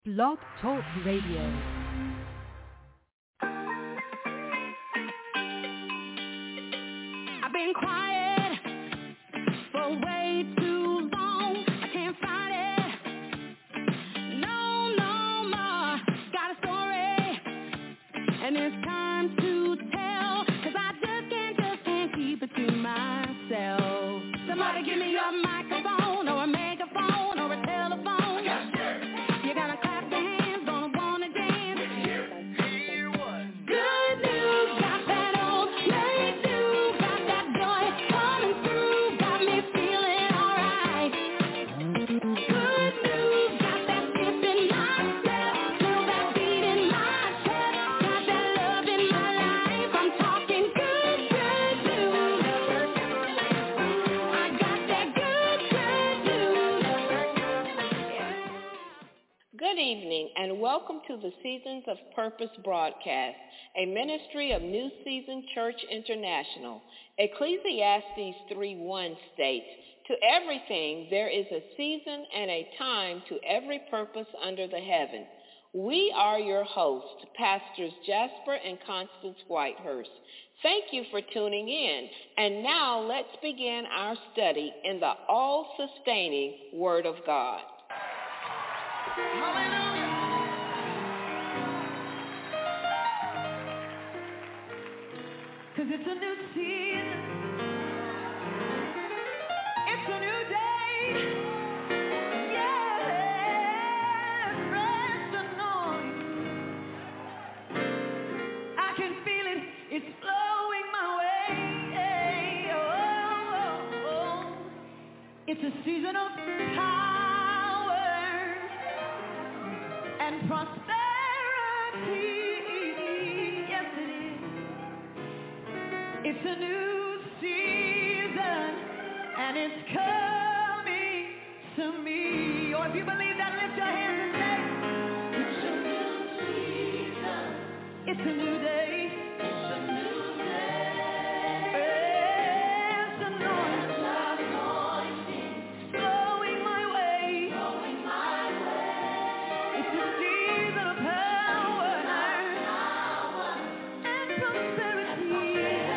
Blog Talk Radio. I've been quiet for way too long. I can't fight it. No more. Got a story, and it's time to tell. 'Cause I just can't keep it to myself. Somebody give me a microphone or a megaphone or a telephone. You gotta clap your hands, gonna wanna dance. Good news, got that old late news, got that joy coming through, got me feeling alright. Good news, got that skip in my step, feel that beat in my chest, got that love in my life. I'm talking good news. I got that good news. Good evening and welcome to the Seasons of Purpose broadcast, a ministry of New Season Church International. Ecclesiastes 3:1 states, "To everything there is a season and a time to every purpose under the heaven." We are your hosts, Pastors Jasper and Constance Whitehurst. Thank you for tuning in. And now let's begin our study in the all-sustaining Word of God. Cause it's a new season, it's a new day, yeah, fresh anointing, I can feel it, it's flowing my way, it's a season of power and prosperity. It's a new season, and it's coming to me. Or if you believe that, lift your hands and say, it's a new season. It's a new day. It's a new day. It's anointing. Flowing my way. Flowing my way. It's a season of power and prosperity.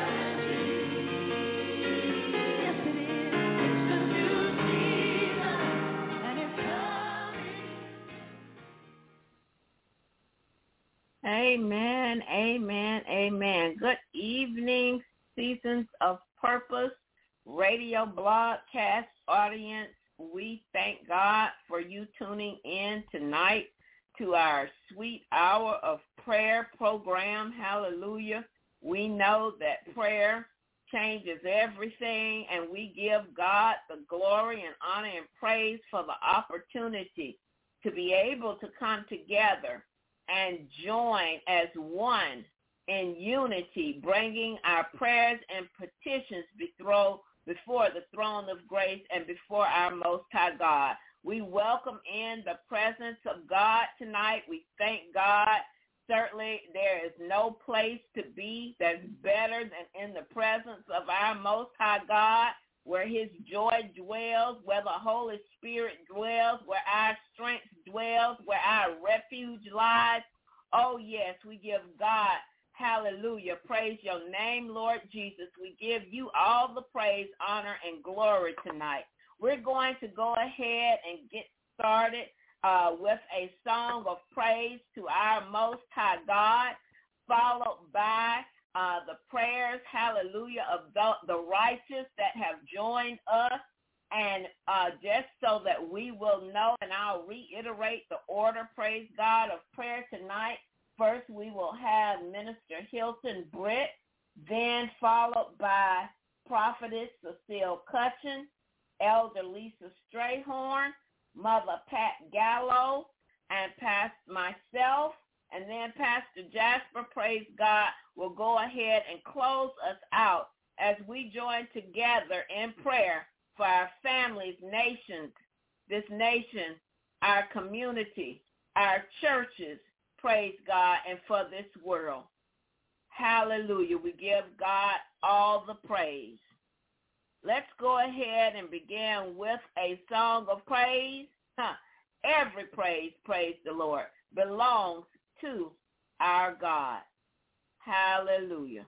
Amen, amen, amen. Good evening, Seasons of Purpose radio broadcast audience. We thank God for you tuning in tonight to our Sweet Hour of Prayer program. Hallelujah. We know that prayer changes everything, and we give God the glory and honor and praise for the opportunity to be able to come together and join as one in unity, bringing our prayers and petitions before the throne of grace and before our Most High God. We welcome in the presence of God tonight. We thank God. Certainly there is no place to be that's better than in the presence of our Most High God, where his joy dwells, where the Holy Spirit dwells, where our strength dwells, where our refuge lies. Oh, yes, we give God, hallelujah, praise your name, Lord Jesus. We give you all the praise, honor, and glory tonight. We're going to go ahead and get started with a song of praise to our Most High God, followed by the prayers, hallelujah, of the righteous that have joined us. And just so that we will know, and I'll reiterate the order, praise God, of prayer tonight. First, we will have Minister Hilton Britt, then followed by Prophetess Cecile Cutchin, Elder Lisa Strayhorn, Mother Pat Gallo, and myself, and then Pastor Jasper, praise God, will go ahead and close us out as we join together in prayer for our families, nations, this nation, our community, our churches, praise God, and for this world. Hallelujah. We give God all the praise. Let's go ahead and begin with a song of praise. every praise, praise the Lord, belongs to our God. Hallelujah.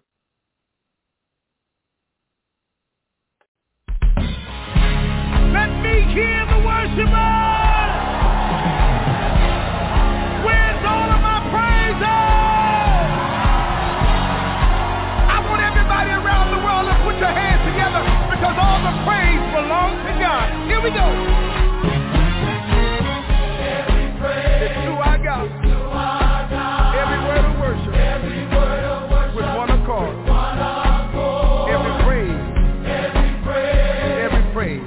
Let me hear the worshipers. Where's all of my praises? I want everybody around the world to put your hands together because all the praise belongs to God. Here we go. Every praise is to our God. Every word of worship. With one accord. Every praise. Every praise.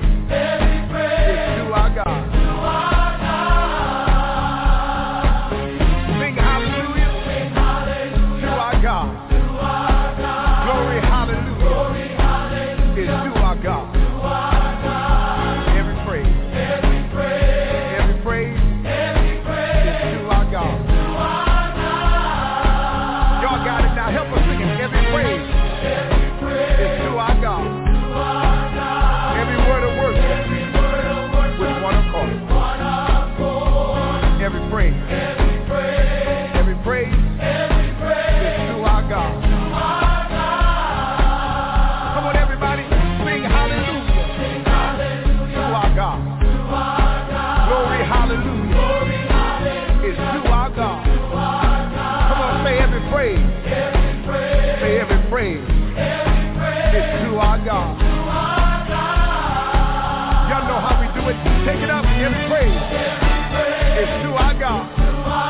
Take it up, every praise is to our God.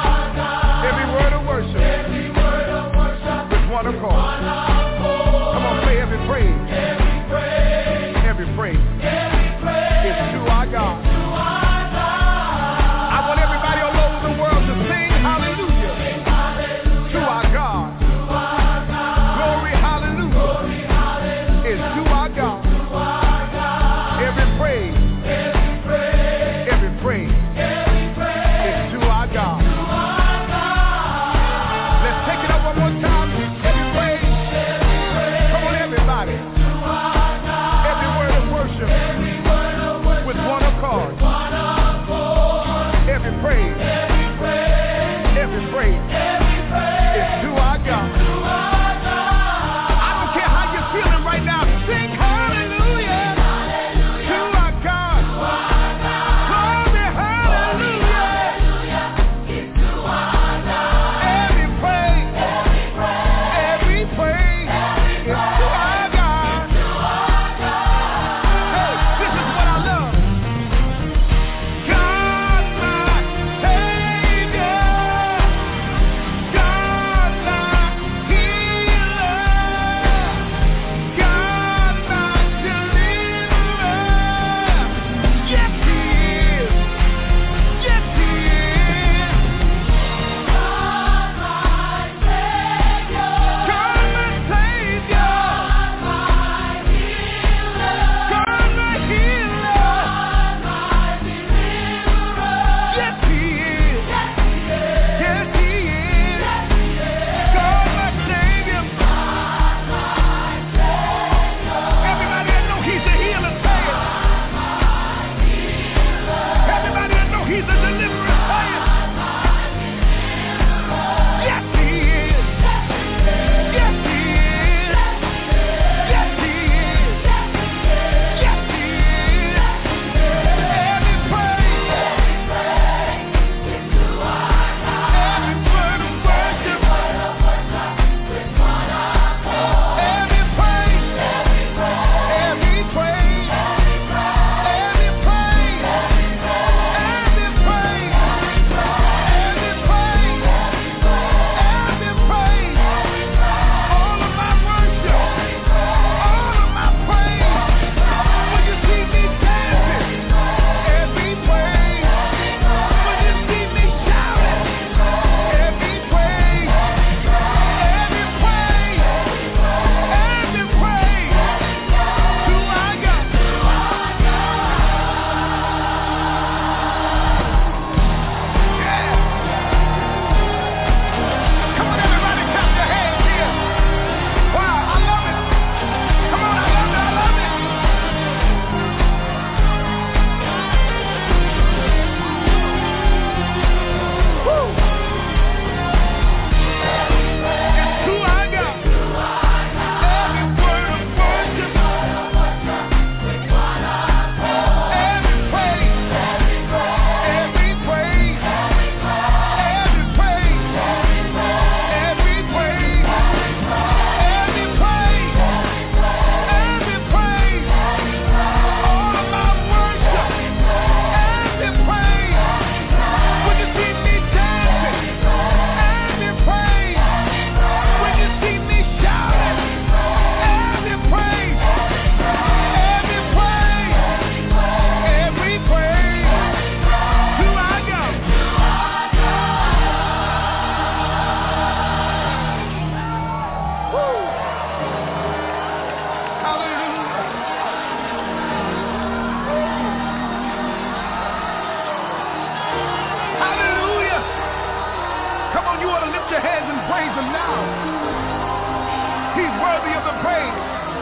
your hands and praise him now. He's worthy of the praise.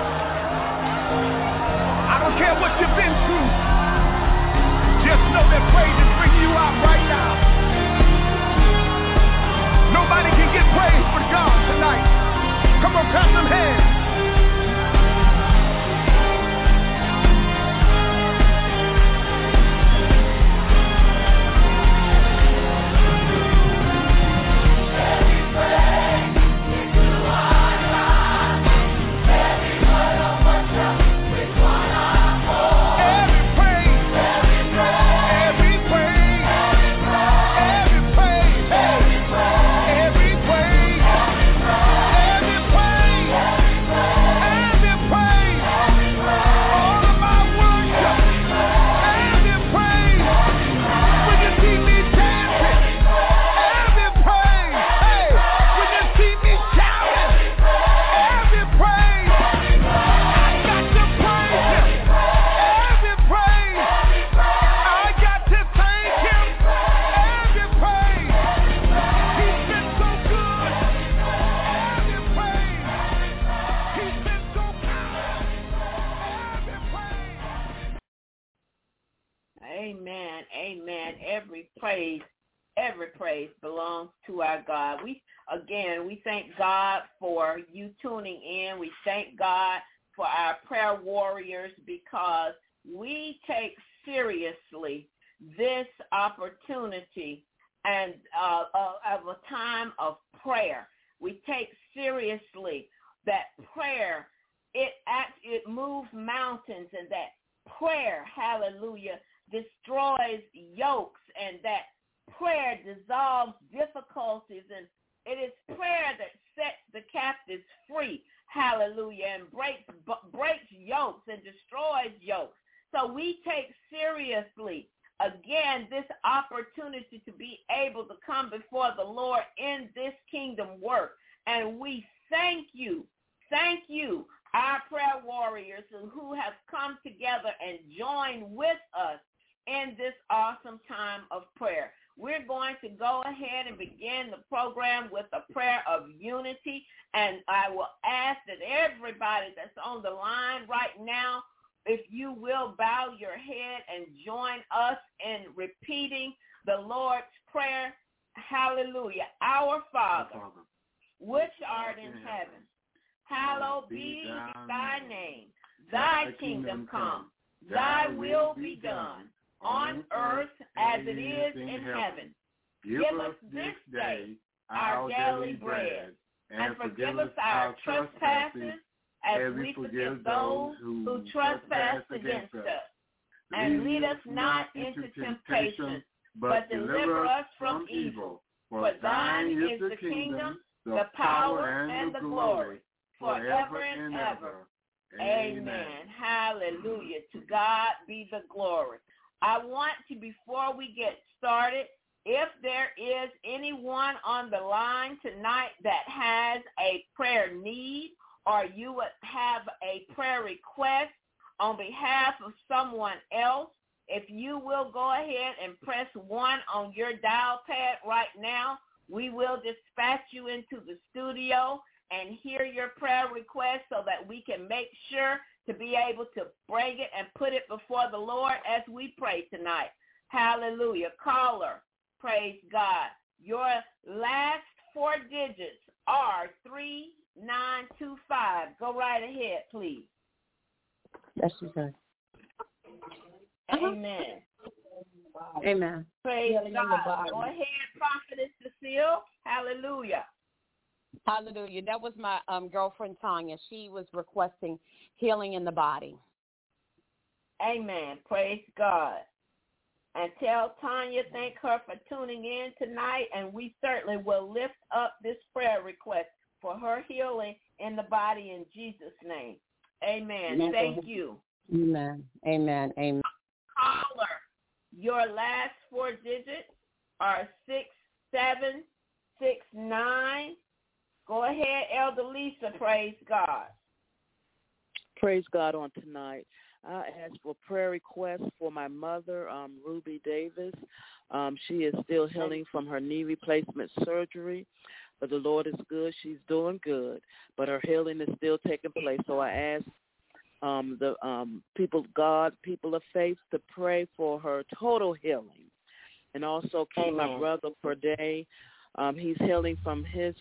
I don't care what you've been through. Just know that praise is bringing you out right now. Nobody can get praise but God tonight. Come on, clap them hands. Every praise belongs to our God. We thank God for you tuning in. We thank God for our prayer warriors because we take seriously this opportunity and of a time of prayer. We take seriously that prayer, it moves mountains, and that prayer, hallelujah, destroys yokes, and that prayer dissolves difficulties, and it is prayer that sets the captives free, hallelujah, and breaks yokes and destroys yokes. So we take seriously, again, this opportunity to be able to come before the Lord in this kingdom work, and we thank you, our prayer warriors who have come together and joined with us in this awesome time of prayer. We're going to go ahead and begin the program with a prayer of unity, and I will ask that everybody that's on the line right now, if you will bow your head and join us in repeating the Lord's Prayer. Hallelujah. Our Father, which art in heaven, hallowed be thy name. Thy kingdom come. Thy will be done on earth as it is in heaven. Give us this day our daily bread, and forgive us our trespasses as we forgive those who trespass against us. And lead us not into temptation, but deliver us from evil. For thine is the kingdom, the power, and the glory, forever and ever. Amen. Hallelujah. To God be the glory. I want to, before we get started, if there is anyone on the line tonight that has a prayer need, or you would have a prayer request on behalf of someone else, if you will go ahead and press 1 on your dial pad right now, we will dispatch you into the studio and hear your prayer request so that we can make sure to be able to bring it and put it before the Lord as we pray tonight. Hallelujah. Caller, praise God. Your last 4 digits are 3925. Go right ahead, please. That's okay. Amen. Amen. Praise God. Go ahead, Prophetess Cecile. Hallelujah. Hallelujah. That was my girlfriend, Tanya. She was requesting healing in the body. Amen. Praise God. And tell Tanya, thank her for tuning in tonight, and we certainly will lift up this prayer request for her healing in the body in Jesus' name. Amen. Amen. Thank you. Amen. Amen. Amen. Caller, your last 4 digits are 6769. Go ahead, Elder Lisa. Praise God. Praise God on tonight. I asked for prayer requests for my mother, Ruby Davis. She is still healing from her knee replacement surgery. but the Lord is good. She's doing good, but her healing is still taking place. So I ask the people of God, people of faith, to pray for her total healing, and also keep my brother Corday. He's healing from his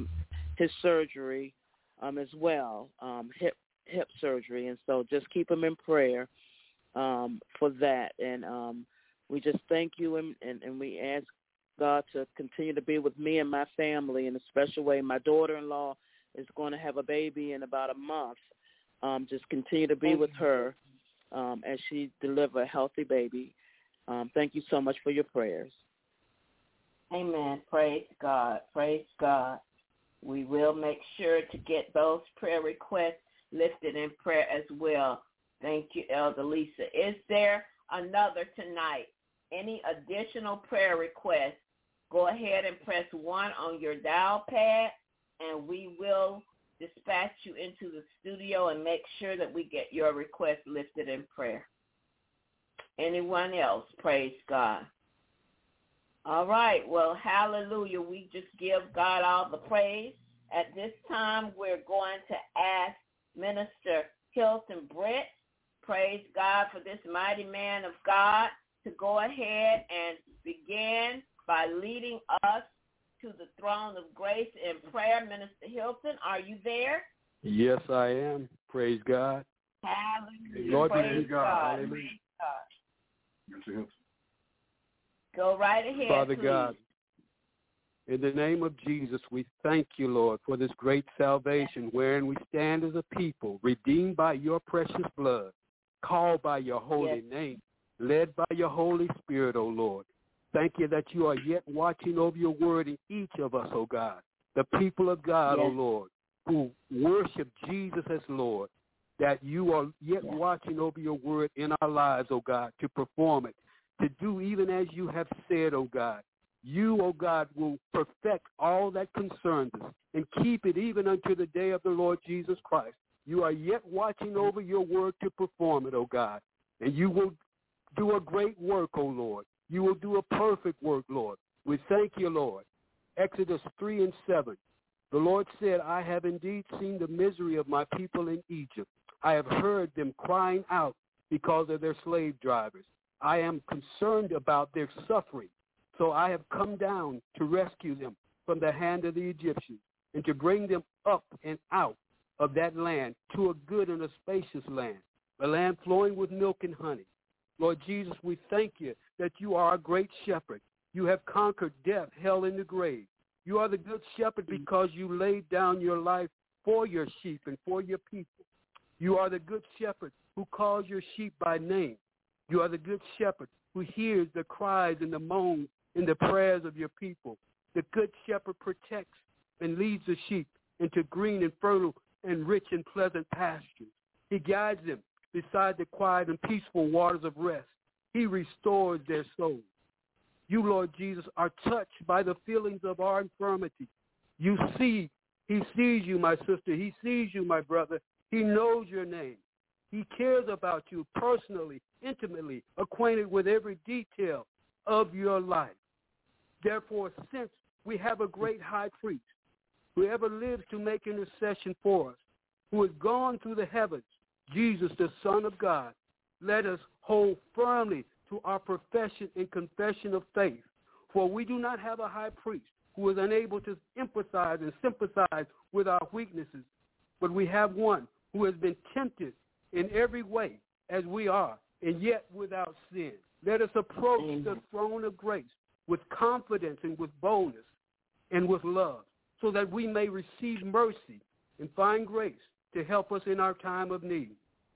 surgery as well, hip surgery, and so just keep him in prayer for that. And we just thank you, and we ask God to continue to be with me and my family in a special way. My daughter-in-law is going to have a baby in about a month. Just continue to be with her as she delivers a healthy baby. Thank you so much for your prayers. Amen. Praise God. Praise God. We will make sure to get those prayer requests lifted in prayer as well. Thank you, Elder Lisa. Is there another tonight? Any additional prayer requests? Go ahead and press 1 on your dial pad, and we will dispatch you into the studio and make sure that we get your request lifted in prayer. Anyone else? Praise God. All right. Well, hallelujah. We just give God all the praise. At this time, we're going to ask Minister Hilton Britt, praise God for this mighty man of God, to go ahead and begin by leading us to the throne of grace in prayer. Minister Hilton, are you there? Yes, I am. Praise God. Hallelujah. Lord, praise God. Hallelujah. Praise God. Go right ahead, Father please. God, in the name of Jesus, we thank you, Lord, for this great salvation wherein we stand as a people, redeemed by your precious blood, called by your holy name, led by your Holy Spirit, O Lord. Thank you that you are yet watching over your word in each of us, O God, the people of God, O Lord, who worship Jesus as Lord, that you are yet watching over your word in our lives, O God, to perform it, to do even as you have said, O God. You, O God, will perfect all that concerns us and keep it even unto the day of the Lord Jesus Christ. You are yet watching over your word to perform it, O God, and you will do a great work, O Lord. You will do a perfect work, Lord. We thank you, Lord. Exodus 3:7. The Lord said, I have indeed seen the misery of my people in Egypt. I have heard them crying out because of their slave drivers. I am concerned about their suffering. So I have come down to rescue them from the hand of the Egyptians and to bring them up and out of that land to a good and a spacious land, a land flowing with milk and honey. Lord Jesus, we thank you that you are a great shepherd. You have conquered death, hell, and the grave. You are the good shepherd because you laid down your life for your sheep and for your people. You are the good shepherd who calls your sheep by name. You are the good shepherd who hears the cries and the moans and the prayers of your people. The good shepherd protects and leads the sheep into green and fertile and rich and pleasant pastures. He guides them beside the quiet and peaceful waters of rest. He restores their souls. You, Lord Jesus, are touched by the feelings of our infirmity. You see, he sees you, my sister. He sees you, my brother. He knows your name. He cares about you personally, intimately, acquainted with every detail of your life. Therefore, since we have a great high priest who ever lives to make intercession for us, who has gone through the heavens, Jesus, the Son of God, let us hold firmly to our profession and confession of faith. For we do not have a high priest who is unable to empathize and sympathize with our weaknesses, but we have one who has been tempted in every way as we are, and yet without sin. Let us approach the throne of grace with confidence and with boldness and with love, so that we may receive mercy and find grace to help us in our time of need.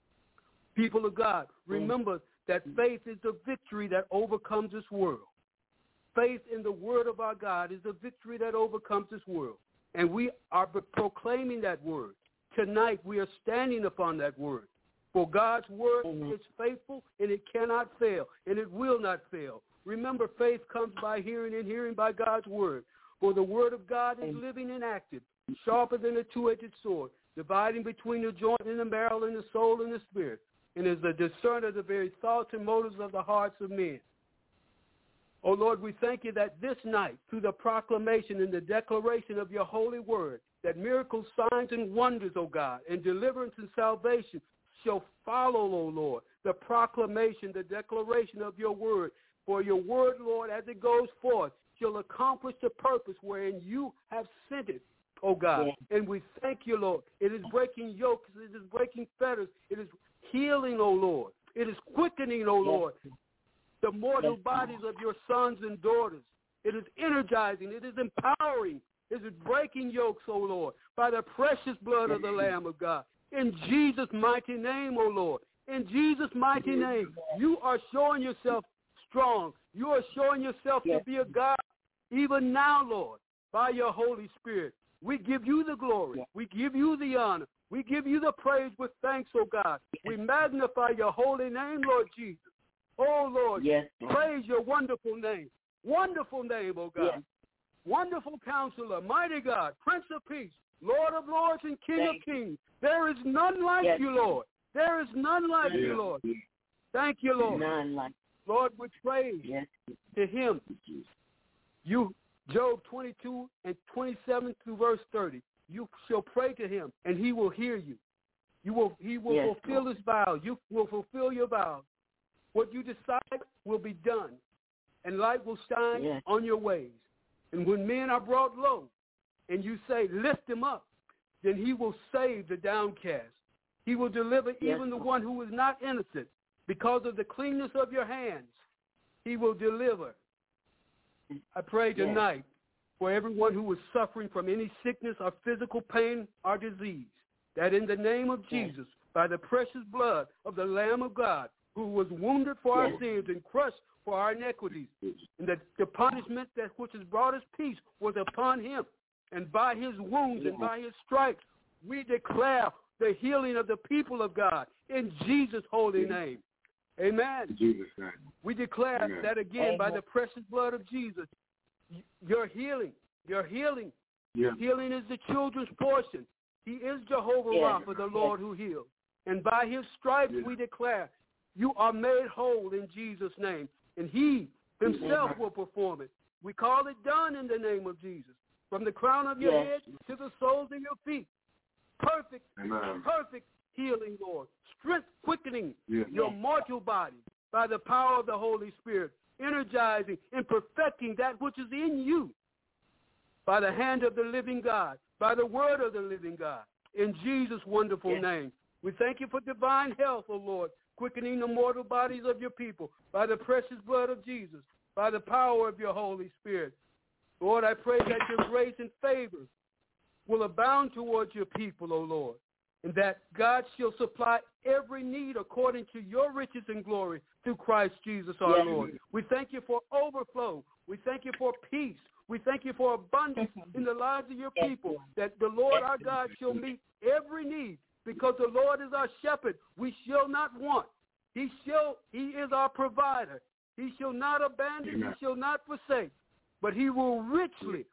People of God, remember that faith is the victory that overcomes this world. Faith in the word of our God is the victory that overcomes this world. And we are proclaiming that word. Tonight we are standing upon that word. For God's word is faithful, and it cannot fail, and it will not fail. Remember, faith comes by hearing, and hearing by God's word. For the word of God is living and active, sharper than a two-edged sword, dividing between the joint and the marrow and the soul and the spirit, and is a discerner of the very thoughts and motives of the hearts of men. Oh, Lord, we thank you that this night, through the proclamation and the declaration of your holy word, that miracles, signs, and wonders, oh God, and deliverance and salvation shall follow, oh Lord, the proclamation, the declaration of your word. For your word, Lord, as it goes forth, shall accomplish the purpose wherein you have sent it, oh God. Yeah. And we thank you, Lord. It is breaking yokes. It is breaking fetters. It is healing, oh Lord. It is quickening, oh Lord, the mortal bodies of your sons and daughters. It is energizing. It is empowering. It is breaking yokes, oh Lord, by the precious blood of the Lamb of God. In Jesus' mighty name, oh Lord. In Jesus' mighty name, you are showing yourself strong. You are showing yourself to be a God even now, Lord, by your Holy Spirit. We give you the glory. We give you the honor. We give you the praise with thanks, oh God. We magnify your holy name, Lord Jesus. Oh, Lord, praise your wonderful name. Wonderful name, oh God. Wonderful Counselor, mighty God, Prince of Peace, Lord of Lords and King of Kings. There is none like you, Lord. There is none like you, Lord. Thank you, Lord. None like Lord, we praise to him. You, Job 22 and 27 through verse 30. You shall pray to him, and he will hear you. He will fulfill his vows. You will fulfill your vows. What you decide will be done, and light will shine on your ways. And when men are brought low, and you say, lift him up, then he will save the downcast. He will deliver even the one who is not innocent. Because of the cleanness of your hands, he will deliver. I pray tonight for everyone who is suffering from any sickness or physical pain or disease, that in the name of Jesus, by the precious blood of the Lamb of God, who was wounded for our sins and crushed for our iniquities, and that the punishment that which has brought us peace was upon him, and by his wounds and by his stripes, we declare the healing of the people of God in Jesus' holy name. Amen. In Jesus' name. We declare that again by the precious blood of Jesus. Your healing. Healing is the children's portion. He is Jehovah Rapha, the Lord who heals. And by his stripes we declare you are made whole in Jesus' name. And he himself will perform it. We call it done in the name of Jesus. From the crown of your head to the soles of your feet. Perfect healing, Lord. Strength quickening your mortal body by the power of the Holy Spirit. Energizing and perfecting that which is in you by the hand of the living God, by the word of the living God. In Jesus' wonderful name. We thank you for divine health, O Lord, quickening the mortal bodies of your people by the precious blood of Jesus, by the power of your Holy Spirit. Lord, I pray that your grace and favor will abound towards your people, O Lord, and that God shall supply every need according to your riches and glory through Christ Jesus our Lord. We thank you for overflow. We thank you for peace. We thank you for abundance in the lives of your people, that the Lord our God shall meet every need, because the Lord is our shepherd. We shall not want. He is our provider. He shall not abandon. He shall not forsake, but he will richly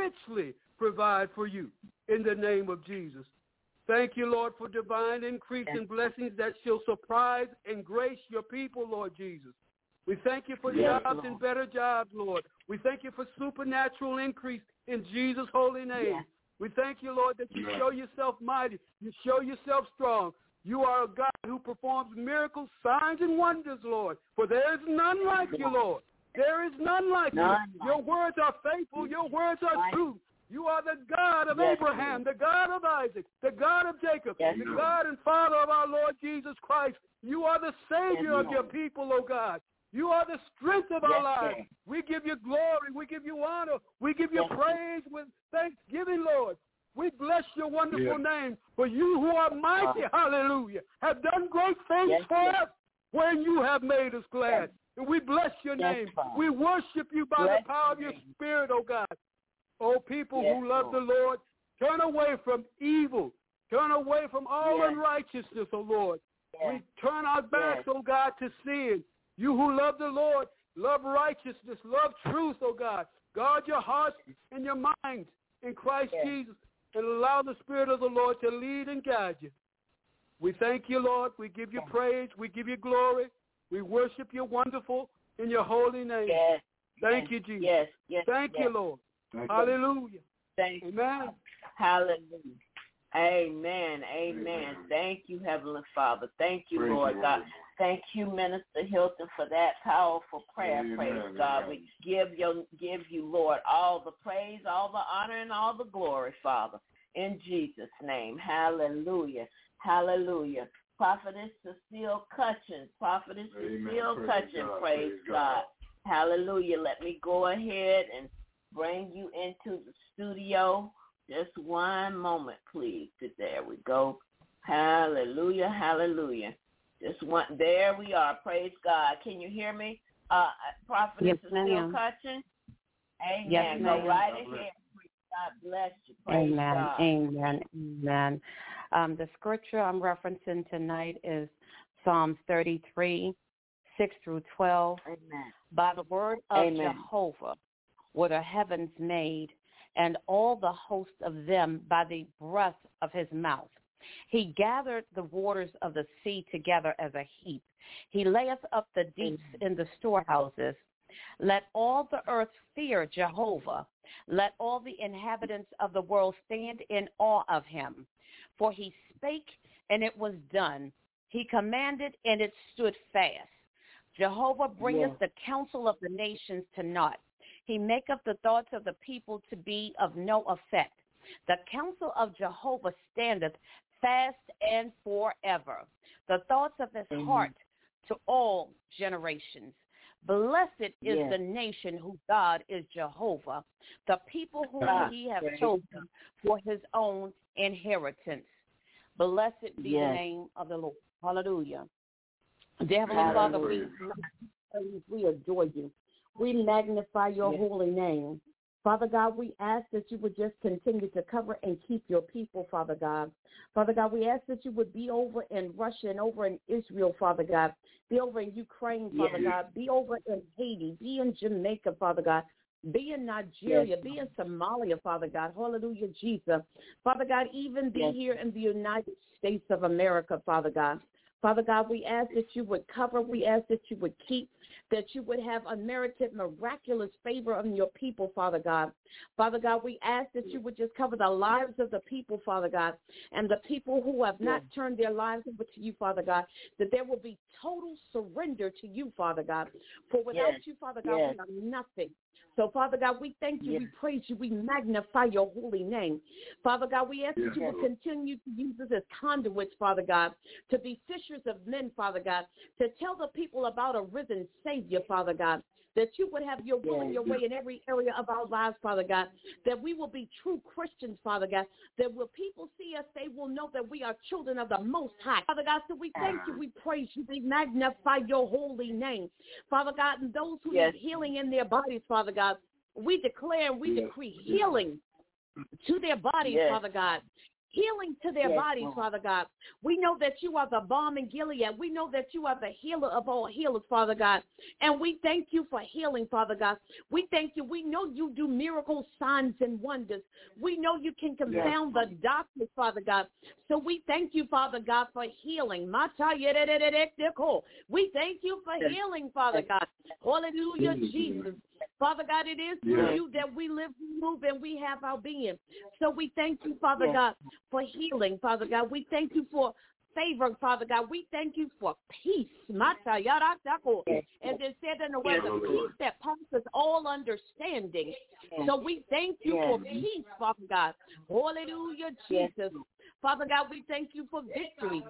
provide for you in the name of Jesus. Thank you, Lord, for divine increase and blessings that shall surprise and grace your people, Lord Jesus. We thank you for jobs and better jobs, Lord. We thank you for supernatural increase in Jesus' holy name. We thank you, Lord, that you show yourself mighty. You show yourself strong. You are a God who performs miracles, signs, and wonders, Lord. For there is none like you, Lord. There is none like you. Your words are faithful. Your words are true. You are the God of Abraham, the God of Isaac, the God of Jacob, the God and Father of our Lord Jesus Christ. You are the Savior of your people, O God. You are the strength of our lives. We give you glory. We give you honor. We give you praise with thanksgiving, Lord. We bless your wonderful name. For you who are mighty, hallelujah, have done great things for us when you have made us glad. And we bless your name. We worship you by the power of your Spirit, O God. Oh, people who love the Lord, turn away from evil. Turn away from all unrighteousness, O Lord. We turn our backs, O God, to sin. You who love the Lord, love righteousness, love truth, O God. Guard your hearts and your minds in Christ Jesus, and allow the Spirit of the Lord to lead and guide you. We thank you, Lord. We give you praise. We give you glory. We worship you wonderful in your holy name. Thank you, Jesus. Yes. Thank you, Lord. Hallelujah. Thank you. Amen. Hallelujah. Amen. Thank you, Heavenly Father. Thank you, Lord God. Thank you, Minister Hilton, for that powerful prayer. Praise God. We give you, Lord, all the praise, all the honor, and all the glory, Father, in Jesus' name. Hallelujah. Hallelujah. Prophetess Cecile Cutchin. Praise God. Hallelujah. Let me go ahead and bring you into the studio. Just one moment, please. There we go. Hallelujah. There we are. Praise God. Can you hear me? Prophetess Cecile Cutchin? Amen. Yes, go right ahead. God bless you. Praise God. Amen. The scripture I'm referencing tonight is Psalms 33, 6 through 12. Amen. By the word of Jehovah were the heavens made, and all the host of them by the breath of his mouth. He gathered the waters of the sea together as a heap. He layeth up the deeps in the storehouses. Let all the earth fear Jehovah. Let all the inhabitants of the world stand in awe of him. For he spake, and it was done. He commanded, and it stood fast. Jehovah bringeth the counsel of the nations to naught. He maketh the thoughts of the people to be of no effect. The counsel of Jehovah standeth fast and forever. The thoughts of his heart to all generations. Blessed is the nation whose God is Jehovah, the people whom he hath chosen for his own inheritance. Blessed be the name of the Lord. Hallelujah. Dear Heavenly Father, we adore you. We magnify your holy name. Father God, we ask that you would just continue to cover and keep your people, Father God. Father God, we ask that you would be over in Russia and over in Israel, Father God. Be over in Ukraine, Father God. Be over in Haiti. Be in Jamaica, Father God. Be in Nigeria. Be in Somalia, Father God. Hallelujah, Jesus. Father God, even be here in the United States of America, Father God. Father God, we ask that you would cover. We ask that you would keep, that you would have unmerited, miraculous favor on your people, Father God. Father God, we ask that you would just cover the lives of the people, Father God, and the people who have not turned their lives over to you, Father God, that there will be total surrender to you, Father God. For without you, Father God, we are nothing. So, Father God, we thank you, we praise you, we magnify your holy name. Father God, we ask that you will continue to use us as conduits, Father God, to be fishers of men, Father God, to tell the people about a risen Savior, Father God, that you would have your will and your way in every area of our lives, Father God, that we will be true Christians, Father God, that when people see us, they will know that we are children of the Most High. Father God, so we thank you, we praise you, we magnify your holy name. Father God, and those who need healing in their bodies, Father God, we declare and we decree healing to their bodies, Father God. Healing to their bodies, Father God. We know that you are the balm in Gilead. We know that you are the healer of all healers, Father God. And we thank you for healing, Father God. We thank you. We know you do miracles, signs, and wonders. We know you can confound the darkness, Father God. So we thank you, Father God, for healing. We thank you for healing, Father God. Hallelujah, Jesus. Father God, it is through you that we live, we move, and we have our being. So we thank you, Father God, for healing, Father God. We thank you for favor, Father God. We thank you for peace. As it said in the word, the peace that passes all understanding. So we thank you for peace, Father God. Hallelujah, Jesus. Father God, we thank you for victory.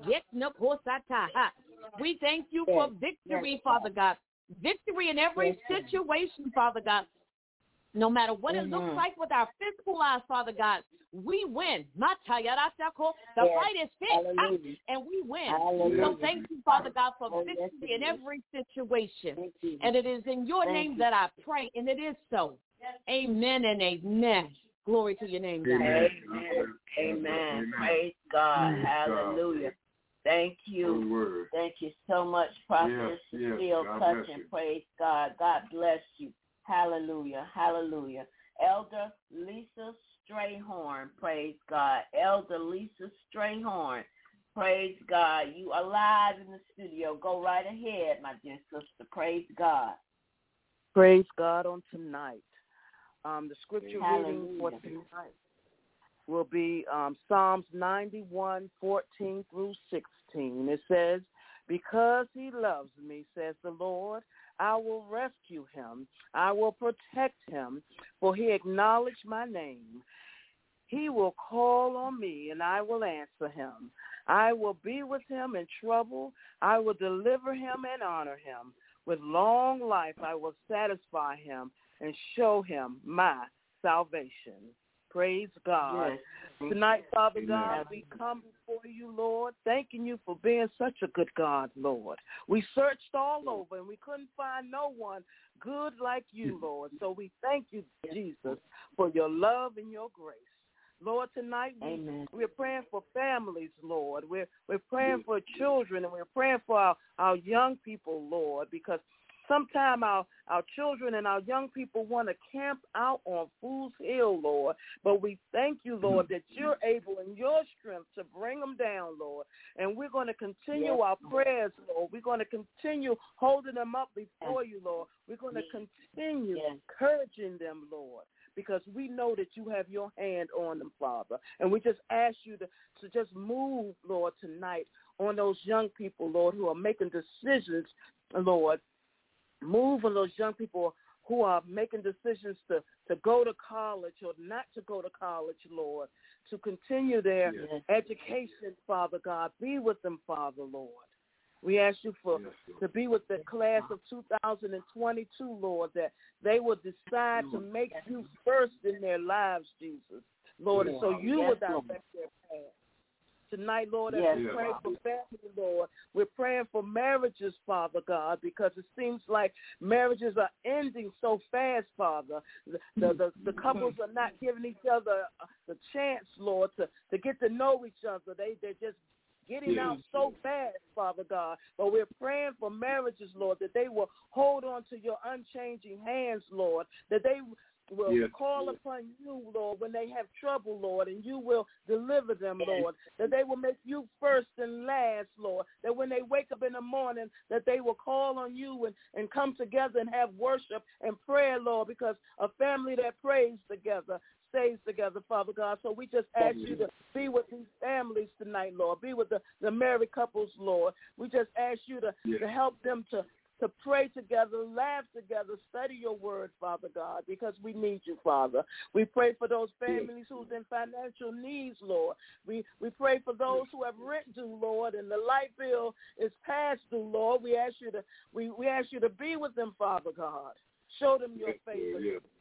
We thank you for victory, Father God. Victory in every situation, Father God. No matter what it looks like with our physical eyes, Father God, we win. The fight is fit, and we win. So thank you, Father God, for victory in every situation. And it is in your name that I pray, and it is so. Amen and amen. Glory to your name, God. Amen. Praise God. Hallelujah. Thank you. Thank you so much, Prophet Cecile Cutchin. Praise God. God bless you. Hallelujah. Hallelujah. Elder Lisa Strayhorn. Praise God. Elder Lisa Strayhorn. Praise God. You are live in the studio. Go right ahead, my dear sister. Praise God. Praise God on tonight. The scripture reading for tonight will be Psalms 91, 14 through 16. It says, because he loves me, says the Lord, I will rescue him. I will protect him, for he acknowledged my name. He will call on me, and I will answer him. I will be with him in trouble. I will deliver him and honor him. With long life I will satisfy him and show him my salvation. Praise God. Yes. Tonight, Father God, we come before you, Lord, thanking you for being such a good God, Lord. We searched all over, and we couldn't find no one good like you, Lord. So we thank you, Jesus, for your love and your grace. Lord, tonight we're praying for families, Lord. We're praying for children, and we're praying for our young people, Lord, because sometimes our children and our young people want to camp out on Fool's Hill, Lord. But we thank you, Lord, that you're able in your strength to bring them down, Lord. And we're going to continue our prayers, Lord. We're going to continue holding them up before you, Lord. We're going to continue encouraging them, Lord, because we know that you have your hand on them, Father. And we just ask you to just move, Lord, tonight on those young people, Lord, who are making decisions, Lord. Move on those young people who are making decisions to go to college or not to go to college, Lord, to continue their education, Father God. Be with them, Father, Lord. We ask you to be with the class of 2022, Lord, that they will decide to make you first in their lives, Jesus, Lord, and so you will direct their path. Tonight, Lord, as we pray for family, Lord, we're praying for marriages, Father God, because it seems like marriages are ending so fast, Father. The couples are not giving each other the chance, Lord, to get to know each other. They're just getting out so fast, Father God. But we're praying for marriages, Lord, that they will hold on to your unchanging hands, Lord, that they will call upon you, Lord, when they have trouble, Lord, and you will deliver them, Lord, that they will make you first and last, Lord, that when they wake up in the morning, that they will call on you and come together and have worship and prayer, Lord, because a family that prays together stays together, Father God. So we just ask you to be with these families tonight, Lord, be with the married couples, Lord. We just ask you to help them to pray together, laugh together, study your word, Father God, because we need you, Father. We pray for those families who's in financial needs, Lord. We pray for those who have rent due, Lord, and the light bill is past due, Lord. We ask you to be with them, Father God. Show them your favor.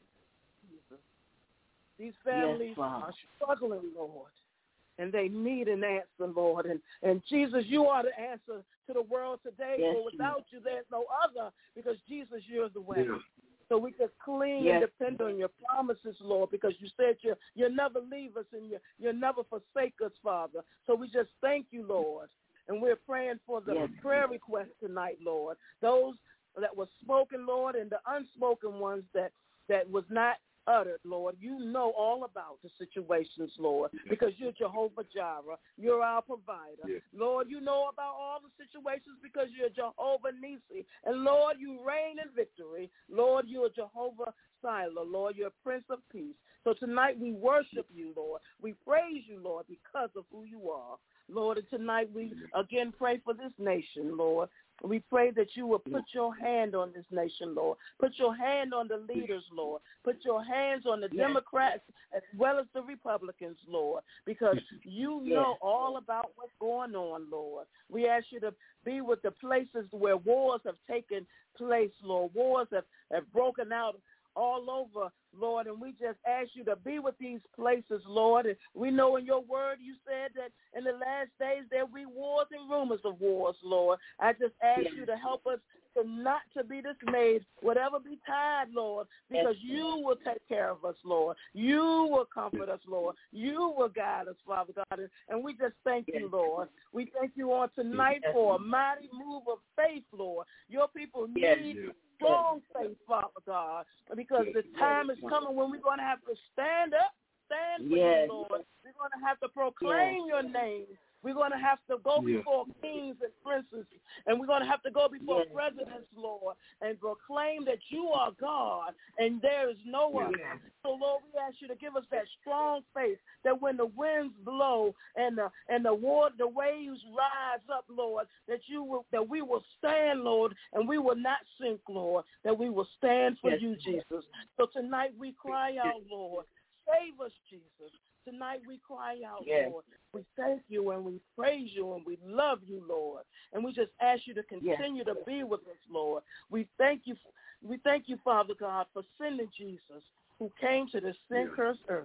These families are struggling, Lord, and they need an answer, Lord. And Jesus, you are the answer to the world today. For without you, there's no other, because Jesus, you're the way. So we just cling and depend on your promises, Lord, because you said you'll never leave us and you'll never forsake us, Father. So we just thank you, Lord. And we're praying for the prayer requests tonight, Lord. Those that were spoken, Lord, and the unspoken ones that was not uttered, Lord. You know all about the situations, Lord, because you're Jehovah Jireh. You're our provider. Lord, you know about all the situations because you're Jehovah Nissi. And, Lord, you reign in victory. Lord, you're Jehovah Silah. Lord, you're Prince of Peace. So tonight we worship you, Lord. We praise you, Lord, because of who you are. Lord, and tonight we again pray for this nation, Lord. We pray that you will put your hand on this nation, Lord. Put your hand on the leaders, Lord. Put your hands on the Democrats as well as the Republicans, Lord, because you know all about what's going on, Lord. We ask you to be with the places where wars have taken place, Lord. Wars have broken out all over, Lord, and we just ask you to be with these places, Lord. And we know in your word you said that in the last days there will be wars and rumors of wars, Lord. I just ask you to help us to not to be dismayed, whatever betide, Lord, because you will take care of us, Lord. You will comfort us, Lord. You will guide us, Father God. And we just thank you, Lord. We thank you on tonight for a mighty move of faith, Lord. Your people need strong faith, Father God, because the time is coming when we're going to have to stand up. Stand for you, Lord. We're going to have to proclaim your name. We're going to have to go before kings and princes, and we're going to have to go before presidents, Lord, and proclaim that you are God and there is no other. So, Lord, we ask you to give us that strong faith that when the winds blow and the waves rise up, Lord, that we will stand, Lord, and we will not sink, Lord, that we will stand for you, Jesus. So tonight we cry out, Lord, save us, Jesus. Tonight we cry out, Lord. We thank you and we praise you and we love you, Lord. And we just ask you to continue to be with us, Lord. We thank you, Father God, for sending Jesus, who came to this sin-cursed earth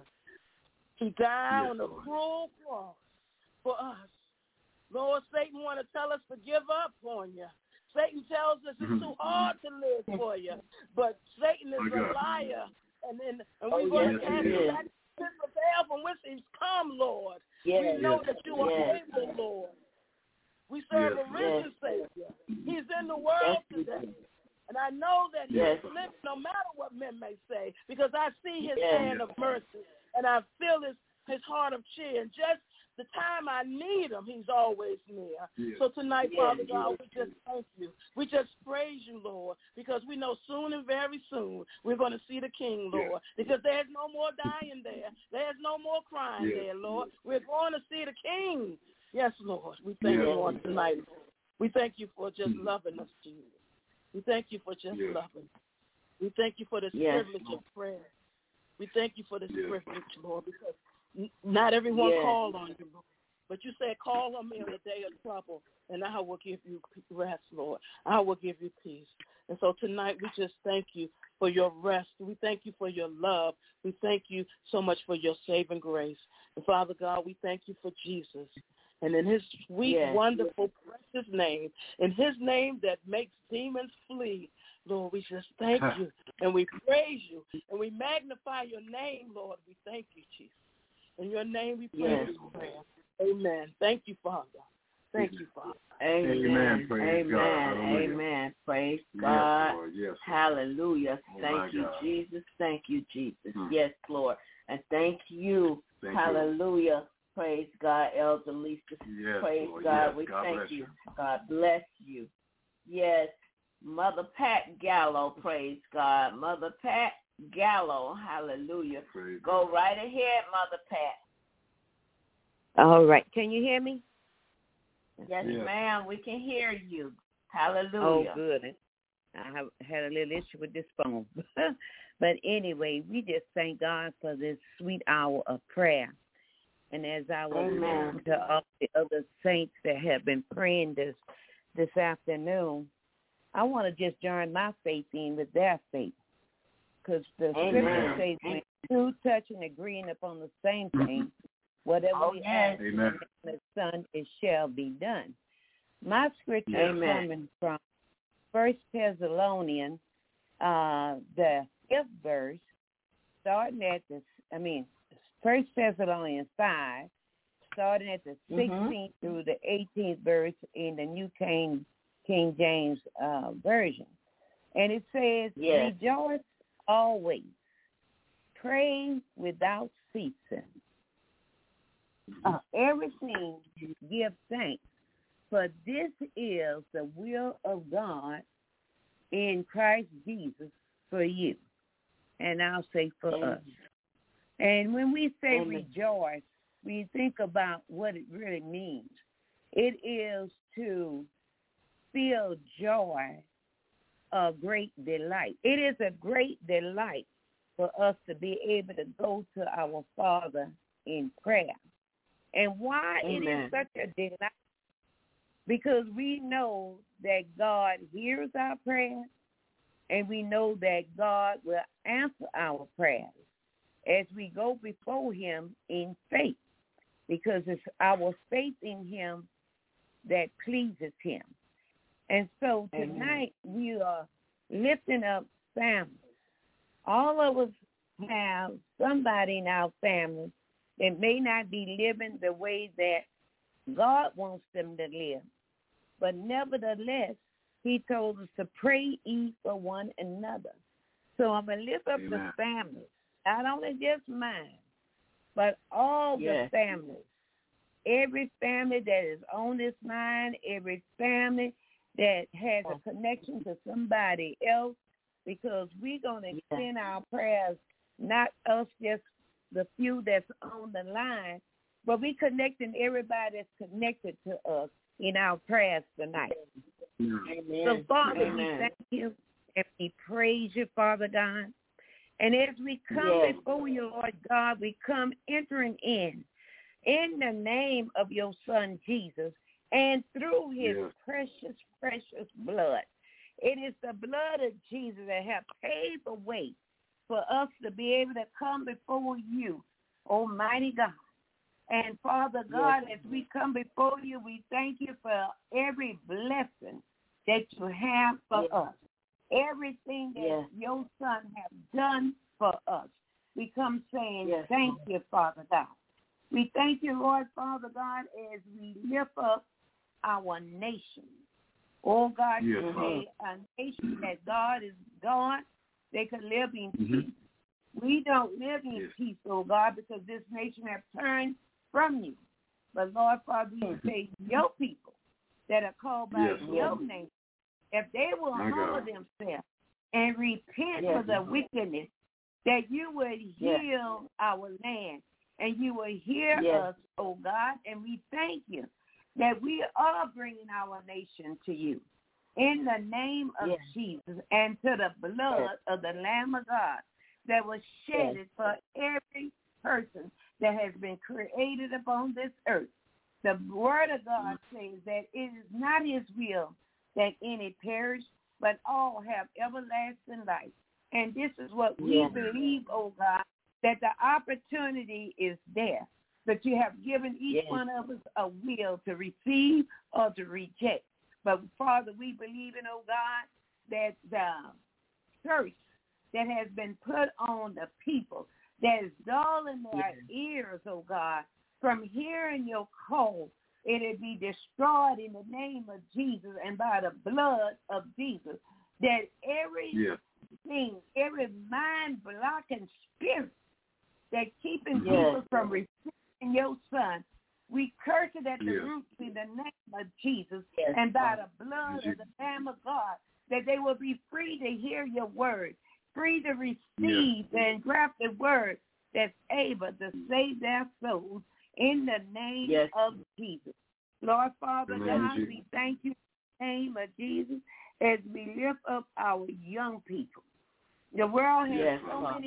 to die on the cruel cross for us. Lord, Satan want to tell us to give up on you. Satan tells us it's too hard to live for you. But Satan is a liar. And we're going to cast him back to the hell from which he's come, Lord. We know that you are able, Lord. We serve a risen Savior. He's in the world today. And I know that he's living no matter what men may say, because I see his hand of mercy and I feel his heart of cheer. And just the time I need him, he's always near. So tonight, Father God, we just thank you. We just praise you, Lord, because we know soon and very soon we're going to see the King, Lord, because there's no more dying there. There's no more crying there, Lord. We're going to see the King. Yes, Lord. We thank you, Lord, tonight, Lord. We thank you for just loving us, Jesus. We thank you for just loving us. We thank you for this privilege of prayer. We thank you for this privilege, Lord, because not everyone called on you, Lord. But you said, call on me in the day of trouble, and I will give you rest, Lord. I will give you peace. And so tonight we just thank you for your rest. We thank you for your love. We thank you so much for your saving grace. And Father God, we thank you for Jesus. And in his sweet, wonderful, precious name, in his name that makes demons flee, Lord, we just thank you, and we praise you, and we magnify your name, Lord. We thank you, Jesus. In your name we pray this prayer. Amen. Thank you, Father. Thank you, Father. Amen. Praise God. Amen. Praise God. Hallelujah. Thank you, Jesus. Thank you, Jesus. Yes, Lord. And thank you. Hallelujah. Praise God, Elder Lisa. Praise God. We thank you. God bless you. Yes. Mother Pat Gallo. Praise God. Mother Pat Gallo. Hallelujah. Go right ahead, Mother Pat. All right. Can you hear me? Yes, ma'am. We can hear you. Hallelujah. Oh, good. I have had a little issue with this phone. But anyway, we just thank God for this sweet hour of prayer. And as I was listening to all the other saints that have been praying this afternoon, I want to just join my faith in with their faith. Because the scripture says when two touch and agreeing upon the same thing, whatever we ask in the name of the Son, it shall be done. My scripture is coming from 1 Thessalonians, the 5th verse, starting at 1 Thessalonians 5, starting at the 16th through the 18th verse in the New King James Version. And it says, rejoice always, pray without ceasing. Everything give thanks, for this is the will of God in Christ Jesus for you. And I'll say for us. And when we say rejoice, we think about what it really means. It is to feel joy, a great delight. It is a great delight for us to be able to go to our Father in prayer. And why it is such a delight? Because we know that God hears our prayers, and we know that God will answer our prayers as we go before him in faith, because it's our faith in him that pleases him. And so tonight we are lifting up families. All of us have somebody in our family that may not be living the way that God wants them to live. But nevertheless, he told us to pray ye for one another. So I'm going to lift up the family, not only just mine, but all the families, every family that is on this line, every family that has a connection to somebody else, because we're going to extend our prayers, not us, just the few that's on the line, but we connecting everybody that's connected to us in our prayers tonight. Amen. So, Father, we thank you and we praise you, Father God. And as we come before you, Lord God, we come entering in the name of your Son, Jesus, and through his precious, precious blood. It is the blood of Jesus that has paved the way for us to be able to come before you, Almighty God. And Father God, as we come before you, we thank you for every blessing that you have for us. Everything that your Son has done for us. We come saying, thank you, Father God. We thank you, Lord, Father God, as we lift up our nation. Oh, God, you say a nation that God is God, they can live in peace. We don't live in peace, oh God, because this nation has turned from you. But, Lord, Father, you say your people that are called by your name, if they will humble themselves and repent for the wickedness, that you would heal our land and you will hear us, oh God, and we thank you that we are bringing our nation to you in the name of Jesus and to the blood of the Lamb of God that was shedded for every person that has been created upon this earth. The word of God says that it is not his will that any perish, but all have everlasting life. And this is what we believe, oh God, that the opportunity is there, that you have given each one of us a will to receive or to reject. But, Father, we believe in, oh God, that the curse that has been put on the people, that is dulling their ears, oh God, from hearing your call, it'll be destroyed in the name of Jesus and by the blood of Jesus, that everything, every mind-blocking spirit that keeping people from receiving your Son, we curse it at the roots in the name of Jesus and by the blood of the Lamb of God, that they will be free to hear your word, free to receive the engrafted word that's able to save their souls in the name of Jesus. Lord, Father God, we thank you in the name of Jesus as we lift up our young people. The world has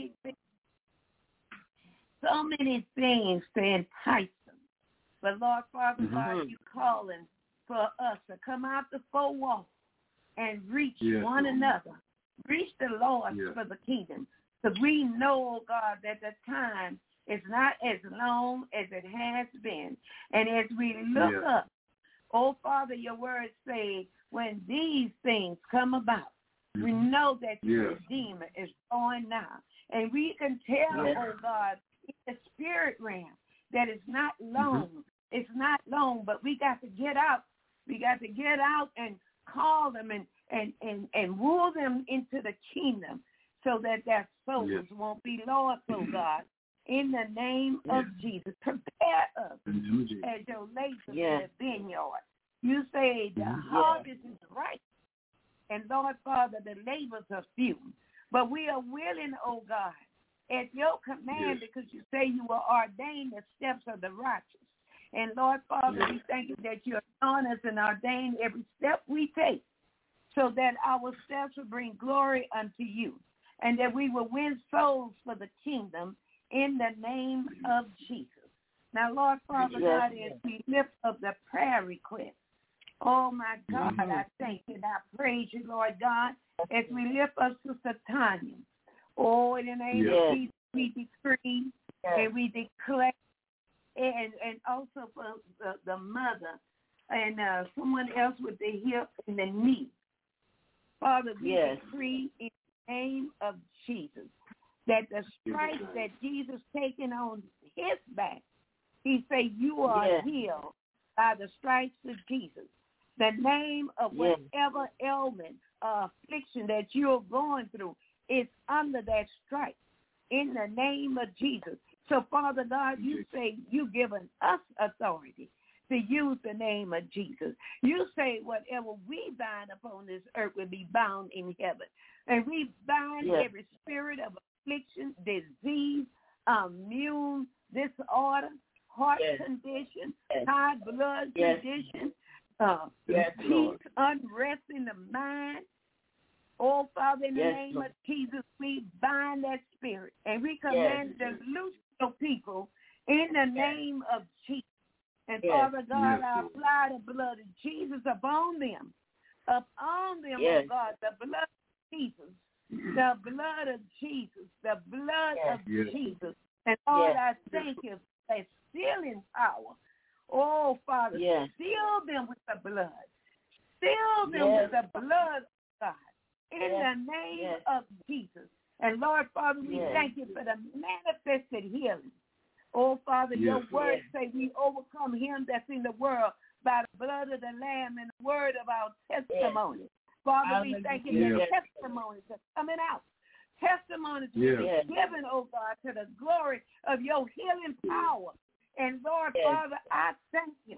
so many things to entice them. But Lord, Father God, you calling for us to come out the four walls and reach one another, reach the Lord for the kingdom. Because we know, oh God, that the time is not as long as it has been. And as we look up, oh Father, your words say, when these things come about, we know that your Redeemer is going now. And we can tell, oh God, in the spirit realm that it's not long. It's not long, but we got to get out. We got to get out and call them and rule them into the kingdom so that their souls won't be lost, oh God. In the name of Jesus, prepare us as your labor in the vineyard. You say the harvest is right. And Lord Father, the labors are few. But we are willing, oh God, at your command, because you say you will ordain the steps of the righteous. And Lord Father, we thank you that you anoint us and ordain every step we take so that our steps will bring glory unto you and that we will win souls for the kingdom in the name of Jesus. Now, Lord Father God, as we lift up the prayer request, oh my God, I thank you and I praise you, Lord God, as we lift up Sister Tanya. Oh, in the name of Jesus, we decree and we declare, and also for the mother and someone else with the hip and the knee. Father, we decree in the name of Jesus that the stripes that Jesus taken on his back, he say, you are healed by the stripes of Jesus. The name of whatever ailment or affliction that you're going through is under that stripe. In the name of Jesus, So, Father God, you say you've given us authority to use the name of Jesus. You say whatever we bind upon this earth will be bound in heaven. And we bind every spirit of affliction, disease, immune disorder, heart condition, high blood condition, peace, unrest in the mind. Oh, Father, in the name of Jesus, we bind that spirit. And we command to loose your people in the name of Jesus. And Father God, I apply the blood of Jesus upon them. Upon them, oh God, the blood of Jesus. The blood of Jesus. The blood of Jesus. And Lord, I thank you for that sealing power. Oh, Father, seal them with the blood. Seal them with the blood of God. In the name of Jesus. And Lord, Father, we thank you for the manifested healing. Oh, Father, your word say we overcome him that's in the world by the blood of the Lamb and the word of our testimony. Father, we thank you that testimonies are coming out. Testimonies will be given, oh God, to the glory of your healing power. And Lord, Father, I thank you.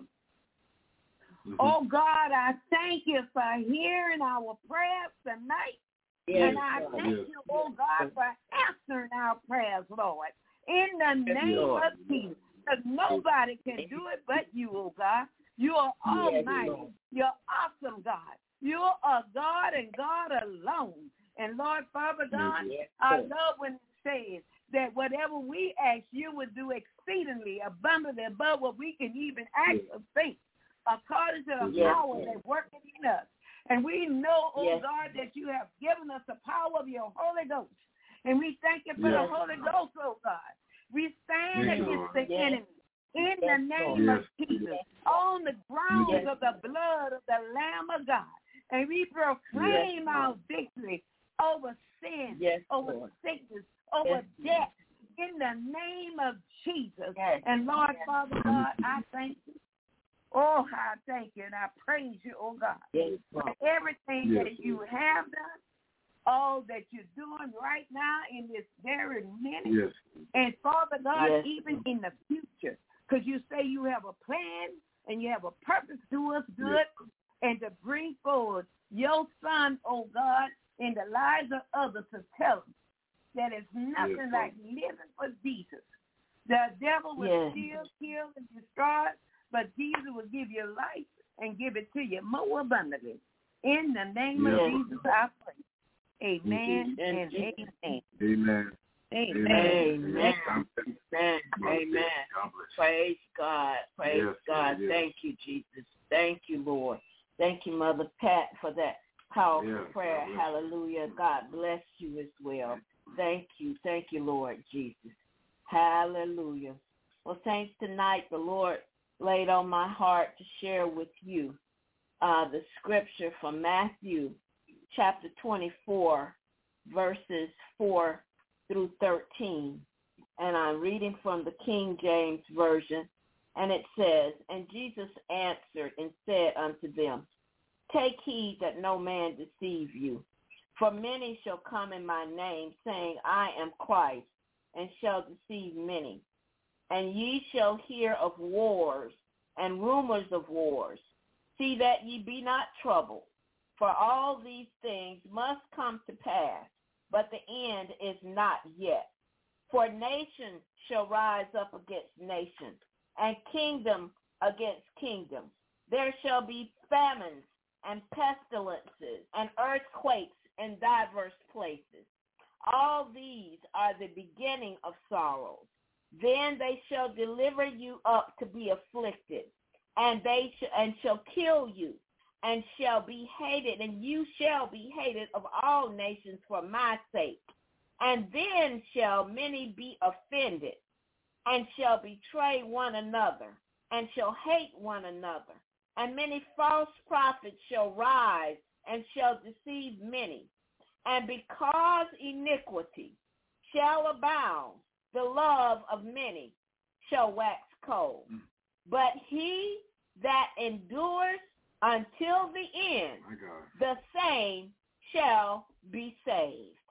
Oh God, I thank you for hearing our prayers tonight. And I thank you, oh God, for answering our prayers, Lord. In the name of Jesus. Because nobody can do it but you, oh God. You are almighty. You're awesome, God. You are God and God alone. And Lord, Father God, I love when it says that whatever we ask, you would do exceedingly abundantly above what we can even ask or think, according to the power that's working in us. And we know, oh God, that you have given us the power of your Holy Ghost. And we thank you for the Holy Ghost, oh God. We stand against the enemy in the name of Jesus on the grounds of the blood of the Lamb of God. And we proclaim our victory over sin, over sickness, over death in the name of Jesus. And Lord, Father God, I thank you. Oh, I thank you and I praise you, oh God, for everything that you have done, all that you're doing right now in this very minute. And Father God, even in the future, because you say you have a plan and you have a purpose to do us good and to bring forward your son, oh God, in the lives of others to tell them that it's nothing like living for Jesus. The devil will steal, kill, and destroy, but Jesus will give you life and give it to you more abundantly. In the name of Jesus, I pray. Amen and amen. Amen. Amen. Amen. Praise God. Praise God. Thank you, Jesus. Thank you, Lord. Thank you, Mother Pat, for that powerful prayer. Hallelujah. God bless you as well. Thank you. Thank you, Lord Jesus. Hallelujah. Well, saints, tonight the Lord laid on my heart to share with you the scripture from Matthew chapter 24, verses 4 through 13. And I'm reading from the King James Version. And it says, "And Jesus answered and said unto them, Take heed that no man deceive you. For many shall come in my name, saying, I am Christ, and shall deceive many. And ye shall hear of wars and rumors of wars. See that ye be not troubled. For all these things must come to pass, but the end is not yet. For nation shall rise up against nation, and kingdom against kingdom. There shall be famines and pestilences and earthquakes in diverse places. All these are the beginning of sorrows. Then they shall deliver you up to be afflicted, and they shall kill you, and shall be hated, and you shall be hated of all nations for my sake. And then shall many be offended, and shall betray one another, and shall hate one another. And many false prophets shall rise, and shall deceive many. And because iniquity shall abound, the love of many shall wax cold. But he that endures until the end, the same shall be saved."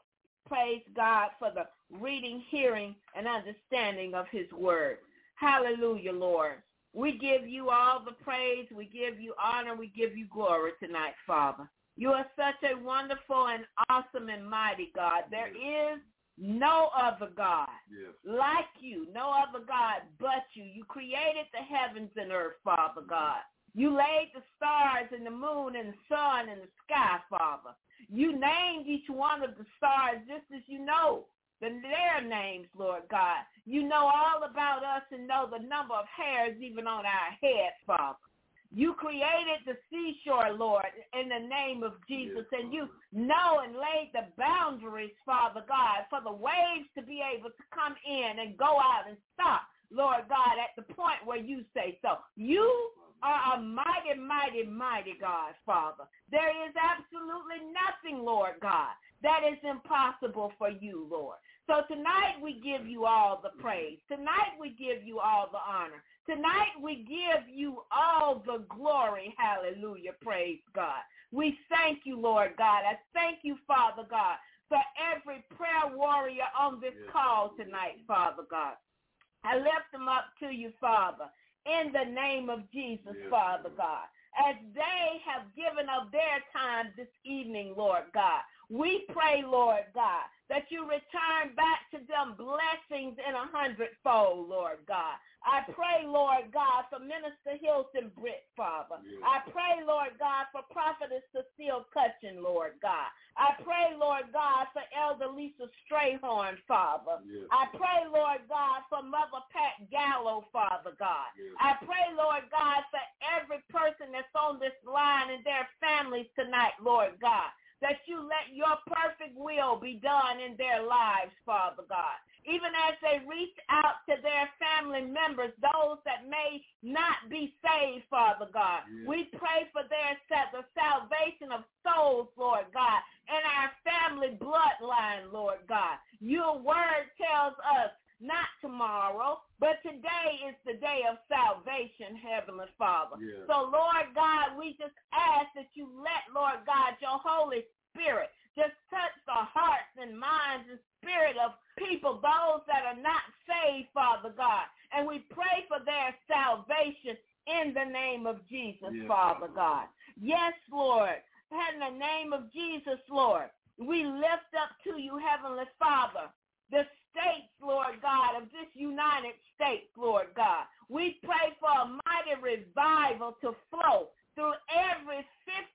praise God for the reading, hearing, and understanding of his word. Hallelujah, Lord. We give you all the praise. We give you honor. We give you glory tonight, Father. You are such a wonderful and awesome and mighty God. There is no other God like you, no other God but you. You created the heavens and earth, Father God. You laid the stars and the moon and the sun and the sky, Father. You named each one of the stars just as you know their names, Lord God. You know all about us and know the number of hairs even on our heads, Father. You created the seashore, Lord, in the name of Jesus, and you know and laid the boundaries, Father God, for the waves to be able to come in and go out and stop, Lord God, at the point where you say so. You are a mighty, mighty, mighty God, Father. There is absolutely nothing, Lord God, that is impossible for you, Lord. So tonight we give you all the praise. Tonight we give you all the honor. Tonight we give you all the glory. Hallelujah. Praise God. We thank you, Lord God. I thank you, Father God, for every prayer warrior on this call tonight, Father God. I lift them up to you, Father, in the name of Jesus, Father God. As they have given up their time this evening, Lord God, we pray, Lord God, that you return back to them blessings in 100-fold, Lord God. I pray, Lord God, for Minister Hilton Britt, Father. I pray, Lord God, for Prophetess Cecile Cutchin, Lord God. I pray, Lord God, for Elder Lisa Strayhorn, Father. I pray, Lord God, for Mother Pat Gallo, Father God. I pray, Lord God, for every person that's on this line and their families tonight, Lord God, that you let your perfect will be done in their lives, Father God. Even as they reach out to their family members, those that may not be saved, Father God. We pray for the salvation of souls, Lord God, and our family bloodline, Lord God. Your word tells us not tomorrow, but today is the day of salvation, Heavenly Father. So, Lord God, we just ask that you let, Lord God, your Holy Spirit just touch the hearts and minds and spirit of people, those that are not saved, Father God. And we pray for their salvation in the name of Jesus, Father God. Yes, Lord. In the name of Jesus, Lord, we lift up to you, Heavenly Father, the states, Lord God, of this United States, Lord God. We pray for a mighty revival to flow through every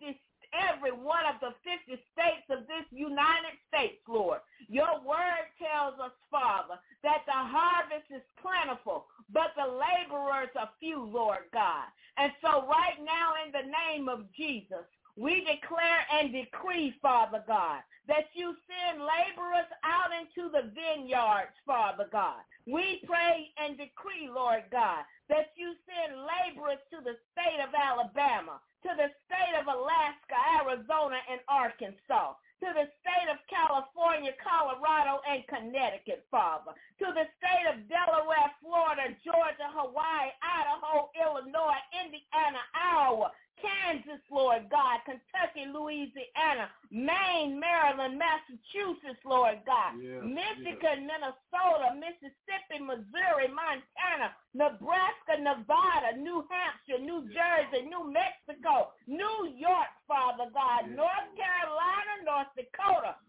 one of the 50 states of this United States, Lord. Your word tells us, Father, that the harvest is plentiful, but the laborers are few, Lord God. And so right now, in the name of Jesus, we declare and decree, Father God, that you send laborers out into the vineyards, Father God. We pray and decree, Lord God, that you send laborers to the state of Alabama, to the state of Alaska, Arizona, and Arkansas, to the state of California, Colorado, and Connecticut, Father, to the state of Delaware, Florida, Georgia, Hawaii, Idaho, Illinois, Indiana, Iowa, Kansas, Lord God, Kentucky, Louisiana, Maine, Maryland, Massachusetts, Lord God, Michigan, Minnesota, Mississippi, Missouri, Montana, Nebraska, Nevada, New Hampshire, New Jersey, New Mexico, New York, Father God, North Carolina, North Dakota,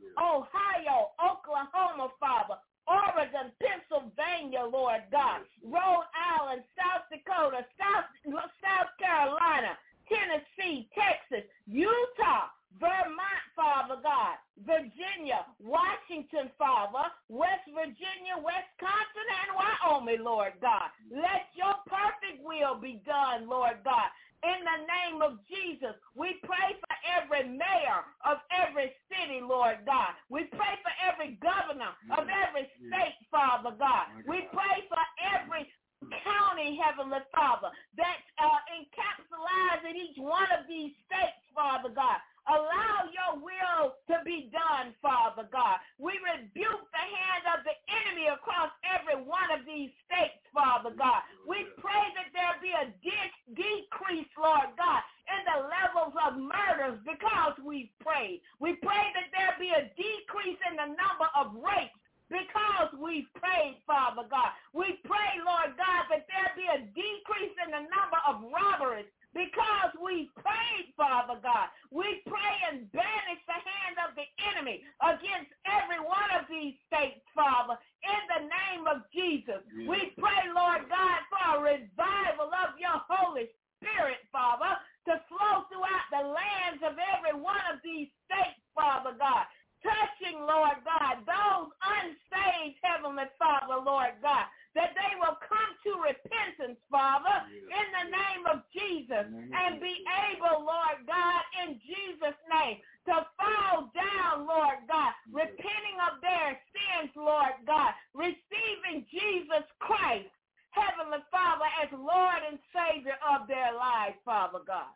Ohio, Oklahoma, Father, Oregon, Pennsylvania, Lord God, Rhode Island, South Dakota, South Carolina, Tennessee, Texas, Utah, Vermont, Father God, Virginia, Washington, Father, West Virginia, Wisconsin, and Wyoming, Lord God. Let your perfect will be done, Lord God. In the name of Jesus, we pray for every mayor of every city, Lord God. We pray for every governor of every state, Father God. We pray for every county, Heavenly Father, that's encapsulated in each one of these states, Father God. Allow your will to be done, Father God. We rebuke the hand of the enemy across every one of these states, Father God. We pray that there be a decrease, Lord God, in the levels of murders because we've prayed. We pray that there be a decrease in the number Father, in the name of Jesus, and be able, Lord God, in Jesus' name, to fall down, Lord God, repenting of their sins, Lord God, receiving Jesus Christ, Heavenly Father, as Lord and Savior of their lives, Father God.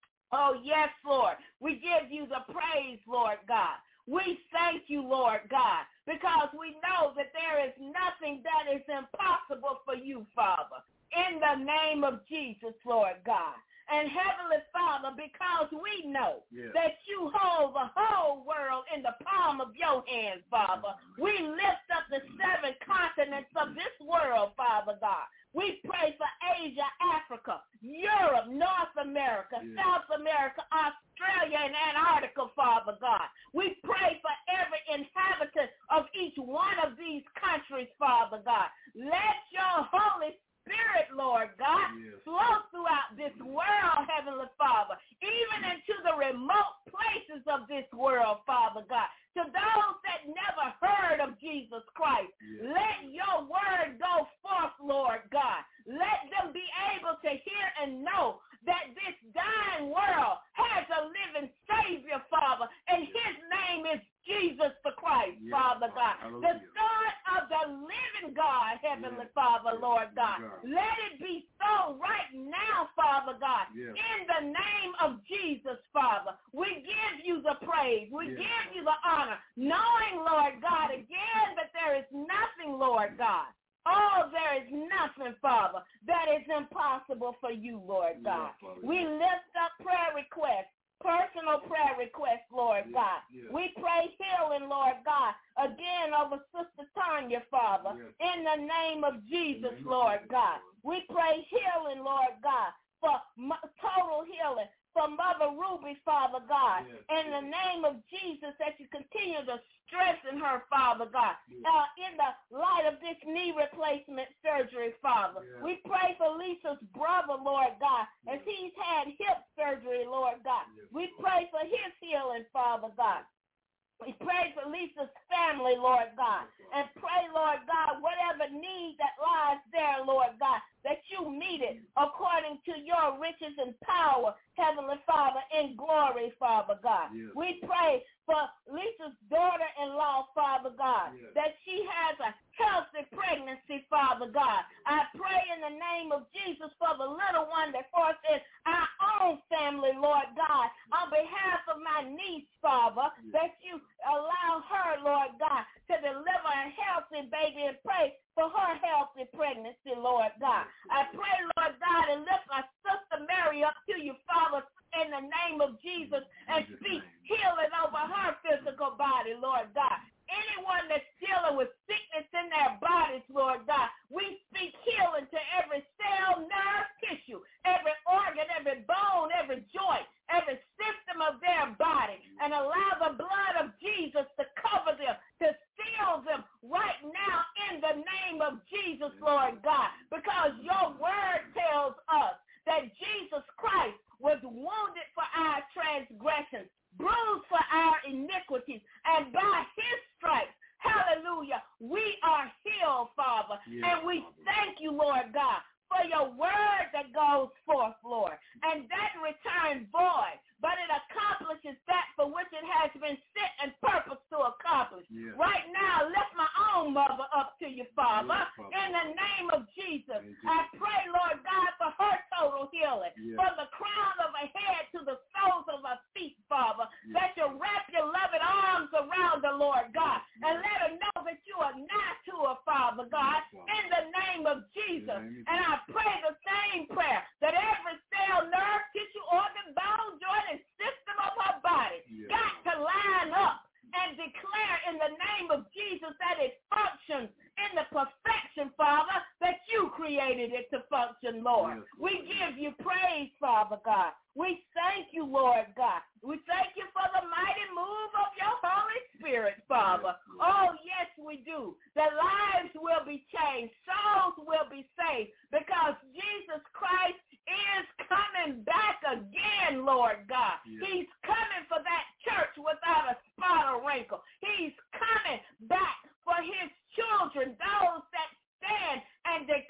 Oh, yes, Lord. We give you the praise, Lord God. We thank you, Lord God, because we know that there is nothing that is impossible for you, Father, in the name of Jesus, Lord God. And Heavenly Father, because we know that you hold the whole world in the palm of your hands, Father, we lift up the 7 continents of this world, Father God. We pray for Asia, Africa, Europe, North America, South America, Australia, and Antarctica, Father God. We pray for every inhabitant of each one of these countries, Father God. Let your Holy Spirit, Lord God, flow throughout this world, Heavenly Father, even into the remote places of this world, Father God. To those that never heard of Jesus Christ, let your word go forth, Lord God. Let them be able to hear and know that this dying world has a living Savior, Father, and his name is Jesus the Christ, Father God, the Son of the living God, Heavenly Father, Lord God. Let it be so right now, Father God, in the name of Jesus, Father. We give you the praise. We give you the honor, knowing, Lord God, again that there is nothing, Lord God. Oh, there is nothing, Father, that is impossible for you, Lord God. We lift up prayer requests. Personal prayer requests, Lord God. We pray healing, Lord God, again over Sister Tanya, Father, in the name of Jesus, Lord God. We pray healing, Lord God, for total healing for Mother Ruby, Father God, in the name of Jesus, that you continue to strengthen her, Father God, in the light of this knee replacement surgery, Father. We pray for Lisa's brother, Lord God, as he's had hip surgery, Lord God. We pray for his healing, Father God. We pray for Lisa's family, Lord God, and pray, Lord God, whatever need that lies there, Lord God, that you meet it according to your riches and power, Heavenly Father, in glory, Father God. We pray for Lisa's daughter-in-law, Father God, that she has a healthy pregnancy, Father God. I pray in the name of Jesus for the little one that forth in our own family, Lord God, on behalf of my niece, Father, that you allow her, Lord God, to deliver a healthy baby and pray for her healthy pregnancy, Lord God. I pray, Lord God, and lift my sister Mary up to you, Father, in the name of Jesus, and speak healing over her physical body, Lord God. Anyone that's dealing with sickness in their bodies, Lord God, we speak healing to every cell, nerve, tissue, every organ, every bone, every joint, every system of their body, and allow the blood of Jesus to cover them, to seal them right now in the name of Jesus, Lord God, because your word tells us that Jesus Christ was wounded for our transgressions, bruised for our iniquities, and by his stripes, hallelujah, we are healed, Father. And we thank you, Lord God, for your word that goes forth, Lord, and that returns void, but it accomplishes that for which it has been sent and purposed to accomplish. Right now, lift my own mother up to you, Father, in the name of Jesus. I pray, Lord God, for her total healing, from the crown of her head to the soles of her feet, Father, that you wrap your loving arms around the Lord God, and let her know that you are nigh to her, Father God, in the name of Jesus. And I pray the same prayer that every cell, nerve, tissue, organ, bone, joint, and system of her body got to line up and declare in the name of Jesus that it functions in the perfection, Father, that you created it to function, Lord. We give you praise, Father God. We thank you, Lord God. We thank you for the mighty move of your Holy Spirit, Father. Oh, yes, we do. That lives will be changed. Souls will be saved because Jesus Christ is coming back again, Lord God. He's coming for that church without a spot or wrinkle. He's coming back for his children, those that stand and declare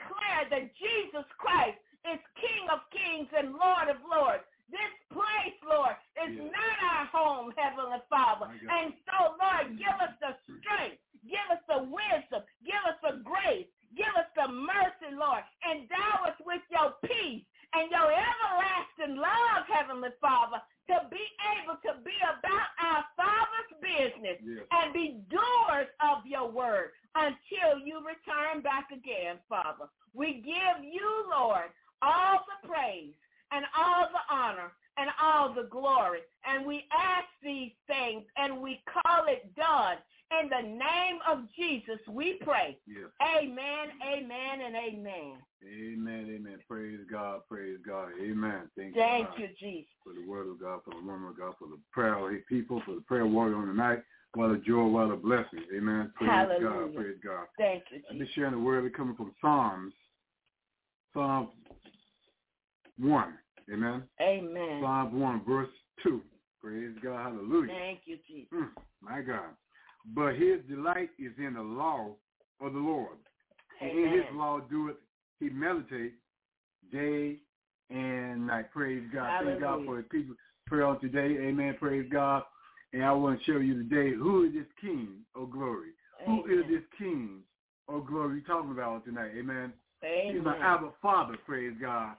Lord, that Jesus Christ is King of kings and Lord of lords. This place, Lord, is not our home, Heavenly Father. And so, Lord, give us the strength, give us the wisdom, give us the grace, give us the mercy, Lord. Endow us with your peace and your everlasting love, Heavenly Father, to be able to be about our Father's business and be doers of your word until you return back again, Father. We give you, Lord, all the praise and all the honor and all the glory. And we ask these things and we call it done. In the name of Jesus, we pray. Yes. Amen, amen, and amen. Amen, amen. Praise God, praise God. Amen. Thank God you, Jesus. For the word of God, for the woman of God, for the prayer of his people, for the prayer warrior on the night. What a joy, what a blessing. Amen. Praise Hallelujah. God, praise God. Thank you, Jesus. I've been sharing the word coming from Psalms 1. Amen. Amen. Psalms 1, verse 2. Praise God. Hallelujah. Thank you, Jesus. My God. But his delight is in the law of the Lord. And in his law doeth he meditate day and night. Praise God. Hallelujah. Thank God for his people. Prayer on today. Amen. Praise God. And I want to show you today who is this King of glory. Amen. Who is this King of glory we're talking about tonight? Amen. Amen. He's my Abba Father. Praise God.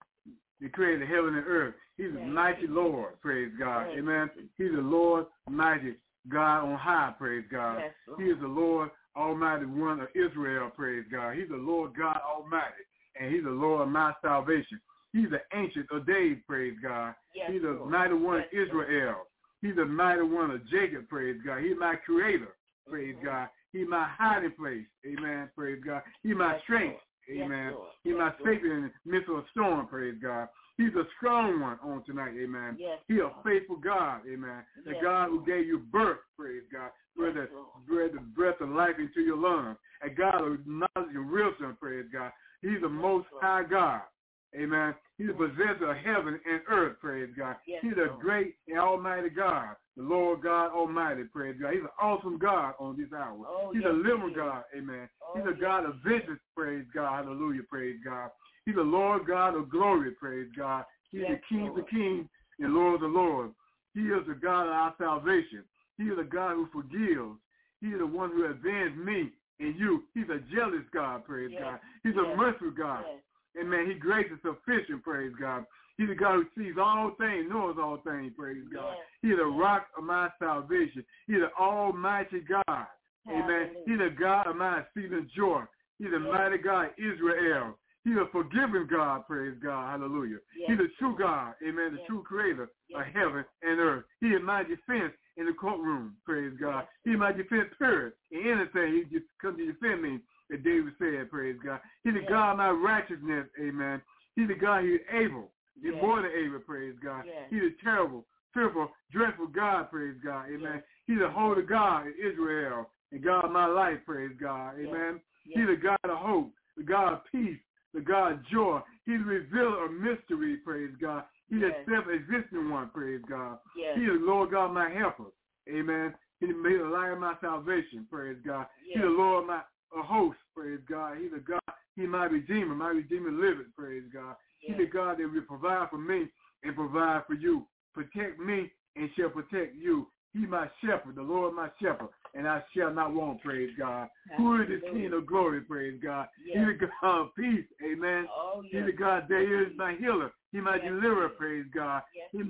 He created heaven and earth. He's a mighty Lord. Praise God. Amen. He's the Lord mighty God on high. Praise God. Yes, He is the Lord Almighty One of Israel. Praise God. He's the Lord God Almighty. And he's the Lord of my salvation. He's the Ancient of Days. Praise God. Yes, he's the Lord. mighty one of Israel. He's the mighty one of Jacob. Praise God. He's my creator. Praise God. He's my hiding place. Amen. Praise God. He's my strength. Amen. He's my safety in the midst of a storm. Praise God. He's a strong one on tonight. Amen. Yes, He's a faithful God. Amen. The God who gave you birth. Praise God. Breathe the breath of life into your lungs. And God who acknowledges your wisdom. Praise God. He's the most high God. Amen. He's the possessor of heaven and earth. Praise God. He's a great and almighty God. The Lord God Almighty. Praise God. He's an awesome God on this hour. He's a living God. Amen. He's a God of vengeance. Praise God. Hallelujah. Praise God. He's the Lord God of glory. Praise God. He's the King of kings and Lord of the Lord. He is the God of our salvation. He is the God who forgives. He is the one who avenged me and you. He's a jealous God. Praise God. He's a merciful God. Amen. He grace is sufficient. Praise God. He's the God who sees all things, knows all things. Praise God. He's the rock of my salvation. He's the almighty God. Amen. He's the God of my exceeding joy. He's the mighty God, Israel. He's a forgiving God, praise God, hallelujah. He's a true God, amen, the true creator of heaven and earth. He is my defense in the courtroom, praise God. He is my defense period. In anything, he just comes to defend me, as David said, praise God. He's the God of my righteousness, amen. He's the God who is able, he's more than able, praise God. He's a terrible, fearful, dreadful God, praise God, amen. He's the holy God in Israel, and God of my life, praise God, amen. He's the God of hope, the God of peace, the God of joy. He's the revealer of mystery, praise God. He's the self-existing one, praise God. He is the Lord God, my helper, amen. He's the light of my salvation, praise God. He's the Lord of my host, praise God. He's the God, he's my redeemer living, praise God. He's the God that will provide for me and provide for you. Protect me and shall protect you. He's my shepherd, the Lord my shepherd, and I shall not want, praise God. Who is the King of glory, praise God? He's the God of peace, amen. He's the God that is my healer. He's my deliverer, praise God. He's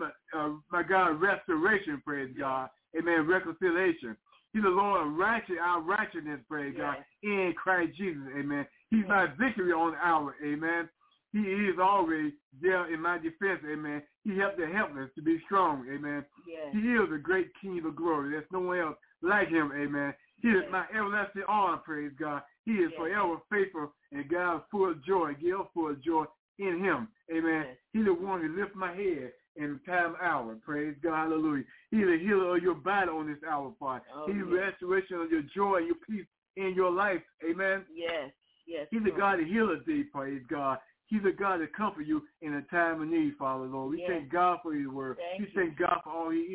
my God of restoration, praise God. Amen, reconciliation. He's the Lord of our righteousness, praise God, in Christ Jesus, amen. He's my victory on the hour, amen. He is always there in my defense, amen. He helped the helpless to be strong, amen. He is the great King of glory. There's no one else like him, amen. He is my everlasting honor, praise God. He is forever faithful and God full of joy, give full of joy in him, amen. He's the one who lifts my head in the time hour, praise God, hallelujah. He's the healer of your body on this hour, Father. He's the restoration of your joy and your peace in your life, amen. He's the God that heals thee, praise God. He's a God that comforts you in a time of need, Father, Lord. We thank God for his word. We thank God for all he is.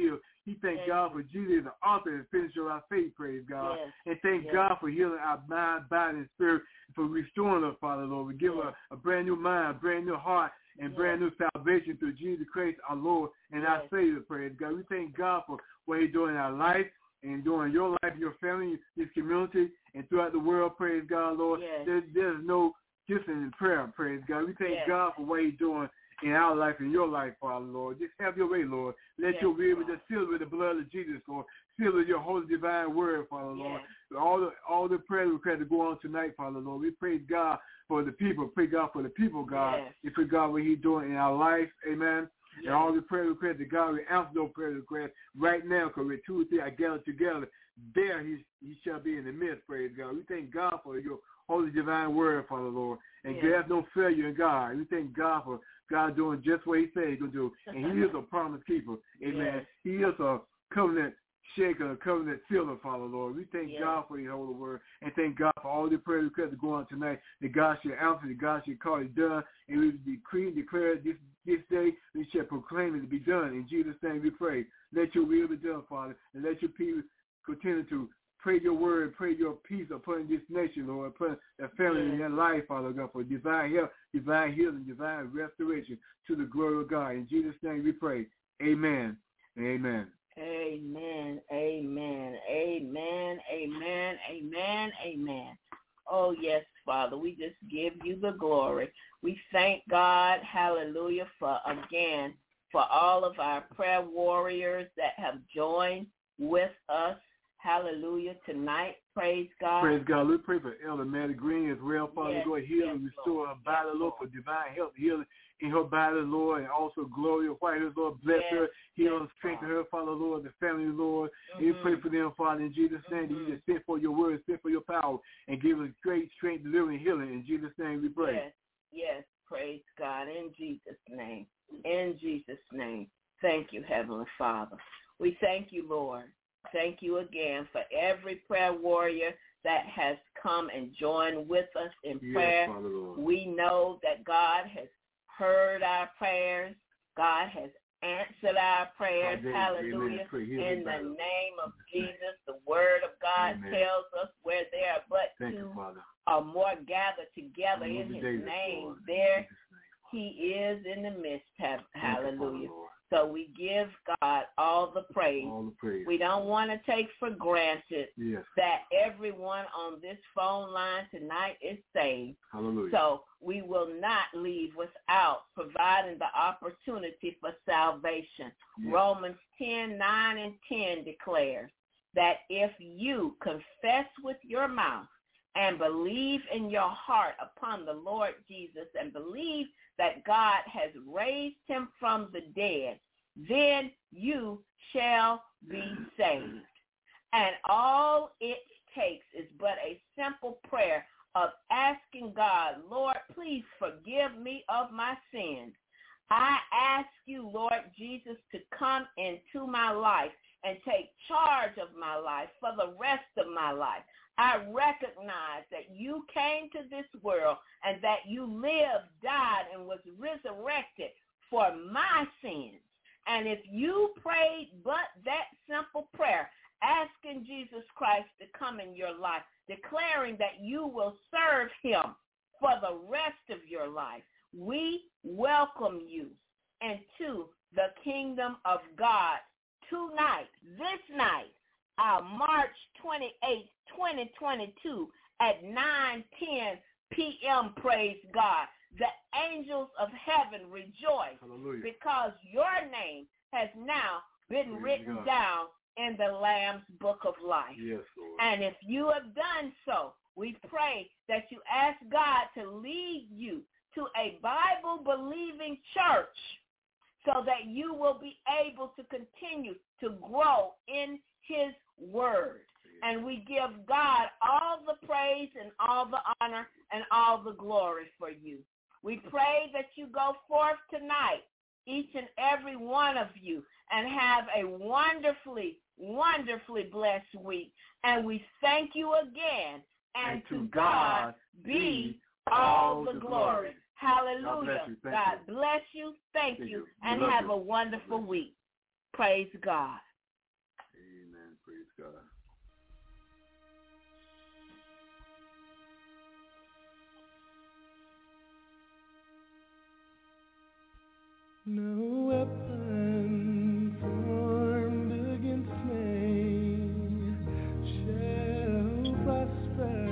He thank God for Jesus, the author and finisher of our faith, praise God. And thank God for healing our mind, body, and spirit, for restoring us, Father, Lord. We give her a brand new mind, brand new heart, and brand new salvation through Jesus Christ, our Lord and our Savior, praise God. We thank God for what He's doing in our life and doing your life, your family, this community, and throughout the world, praise God, Lord. There's no distance in prayer, praise God. We thank God for what He's doing in our life and your life, Father, Lord. Just have your way, Lord. Let your will be sealed with the blood of Jesus, Lord. Sealed with your holy divine word, Father, Lord. All the prayer requests to go on tonight, Father, Lord. We praise God for the people. Pray God for the people, God. We pray God what He's doing in our life, amen. And all the prayer requests, that God will answer those prayer requests right now, because with 2 or 3 are gathered together, there he shall be in the midst, praise God. We thank God for your holy divine word, Father, Lord. And there's no failure in God. We thank God for God doing just what He said He's going to do. And He is a promise keeper, amen. He is a covenant shaker, a covenant sealer, Father, Lord. We thank God for Your holy word, and thank God for all the prayer requests that go on tonight, that God shall answer, that God shall call it done, and we decree and declare this day, we shall proclaim it to be done. In Jesus' name we pray. Let Your will be done, Father, and let Your people continue to pray Your word, pray Your peace upon this nation, Lord, upon their family and their life, Father God, for divine health, divine healing, divine restoration to the glory of God. In Jesus' name we pray. Amen and amen. Amen, amen, amen, amen, amen, amen. Oh, yes, Father, we just give You the glory. We thank God, hallelujah, for all of our prayer warriors that have joined with us, hallelujah, tonight. Praise God. Praise God. We pray for Elder Maddie Green as well, Father. Go heal and restore her body, Lord, for divine health, healing in her body, Lord, and also glory of white, Lord. Bless her, heal and strengthen her, Father, Lord, the family, Lord. And we pray for them, Father, in Jesus' name, that You just send for Your word, send for Your power, and give us great strength, deliverance, healing. In Jesus' name we pray. Yes, praise God, in Jesus' name. In Jesus' name. Thank You, Heavenly Father. We thank You, Lord. Thank You again for every prayer warrior that has come and joined with us in prayer. We know that God has heard our prayers. God has answered our prayers. Hallelujah. In the name of Jesus, the word of God tells us where there are but 2 or more gathered together in His name, there He is in the midst. Hallelujah. So we give God all the praise. We don't want to take for granted that everyone on this phone line tonight is saved. Hallelujah. So we will not leave without providing the opportunity for salvation. Romans 10:9 and 10 declares that if you confess with your mouth and believe in your heart upon the Lord Jesus and believe that God has raised Him from the dead, then you shall be saved. And all it takes is but a simple prayer of asking God, Lord, please forgive me of my sins. I ask You, Lord Jesus, to come into my life and take charge of my life for the rest of my life. I recognize that You came to this world and that You lived, died, and was resurrected for my sins. And if you prayed but that simple prayer, asking Jesus Christ to come in your life, declaring that you will serve Him for the rest of your life, we welcome you into the kingdom of God tonight, this night, March 28, 2022 at 9:10 p.m., praise God. The angels of heaven rejoice because your name has now been written down in the Lamb's Book of Life. Yes, Lord. And if you have done so, we pray that you ask God to lead you to a Bible-believing church so that you will be able to continue to grow in His word. And we give God all the praise and all the honor and all the glory for you. We pray that you go forth tonight, each and every one of you, and have a wonderfully, wonderfully blessed week. And we thank you again. And to God be all the glory. Hallelujah. God bless you. Thank you. And have a wonderful week. Praise God. God. No weapon formed against me shall prosper.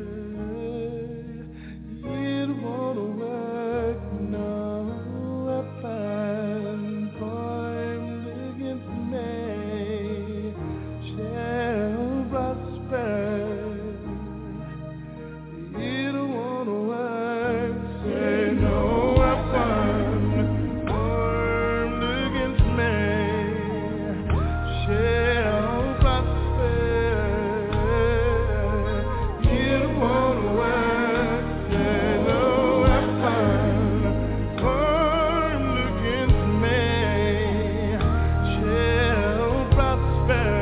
It won't work. No weapon formed against me shall prosper. It won't work. Say no weapon formed against me shall prosper. It won't work. Say no weapon formed against me shall prosper.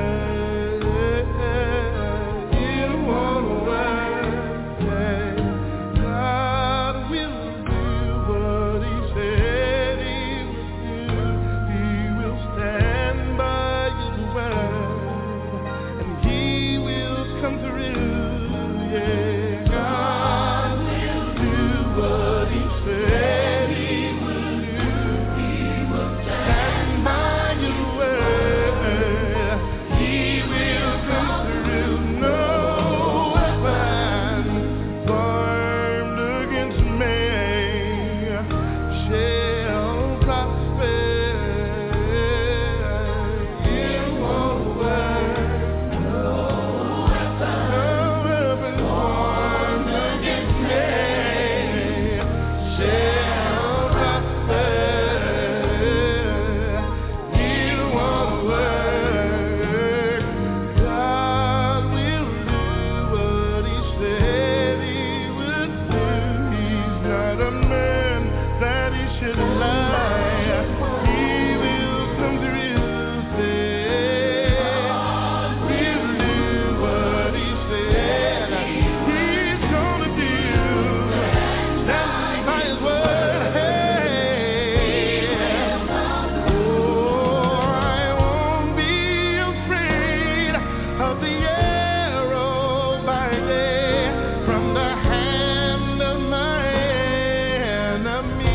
It won't work. Say God will do what He said He will do. He will stand by His word, and He will come through. Yeah, God will do what He said He will do. He will stand by His word. He will come through. No weapon formed against me shall prosper. It won't work. No weapon formed against me shall prosper. It won't work. God will do what He said He would do. He's not a man that He should lie. He will come through. Say, God will do what He said He's gonna do. Stand by His word. Hey. Oh, I won't be afraid of the arrow by day from the hand of my enemy.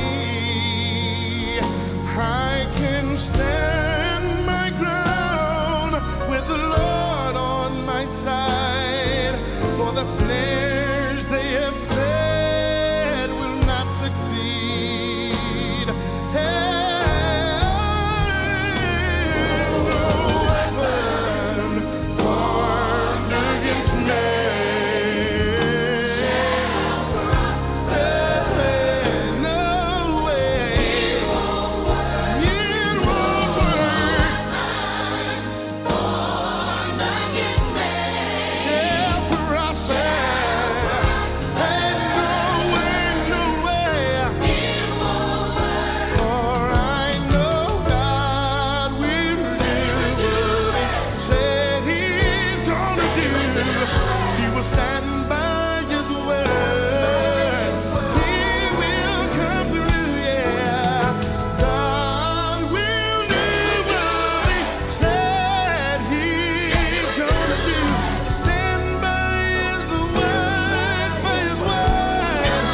I can stand my ground with the Lord on my side, for the snares they have set will not succeed. No weapon formed against me. No way. It won't work. Shall prosper. Ain't no way. For I know God will do what He said He's gonna do. He will stand by His word. He will come through, yeah. God will do what He said He's gonna do. Stand by His word, by His word.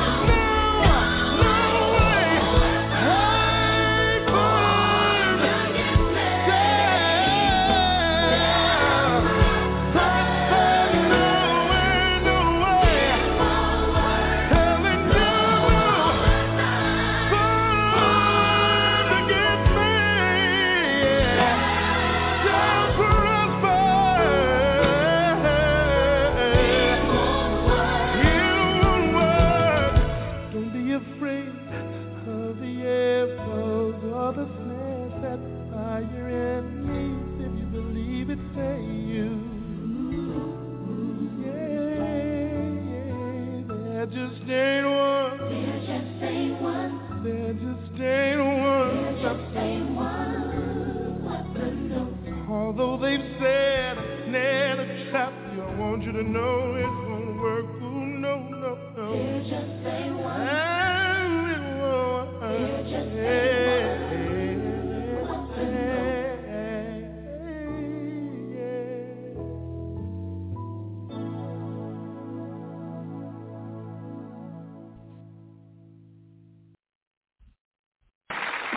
No way. I formed Don't be afraid of the arrows or the snares set by your enemies. If you believe it, say you. Yeah, there just ain't one. There just ain't one. Although they've said net a trap, I want you to know it won't work. Ooh, no. There just ain't one.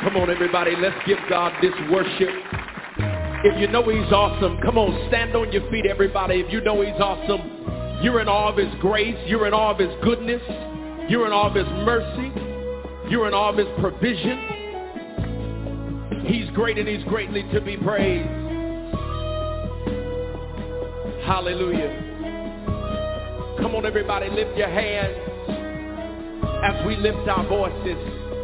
Come on, everybody, let's give God this worship. If you know he's awesome, come on, stand on your feet, everybody. If you know he's awesome, you're in awe of his grace. You're in awe of his goodness. You're in awe of his mercy. You're in awe of his provision. He's great and he's greatly to be praised. Hallelujah. Come on, everybody, lift your hands as we lift our voices.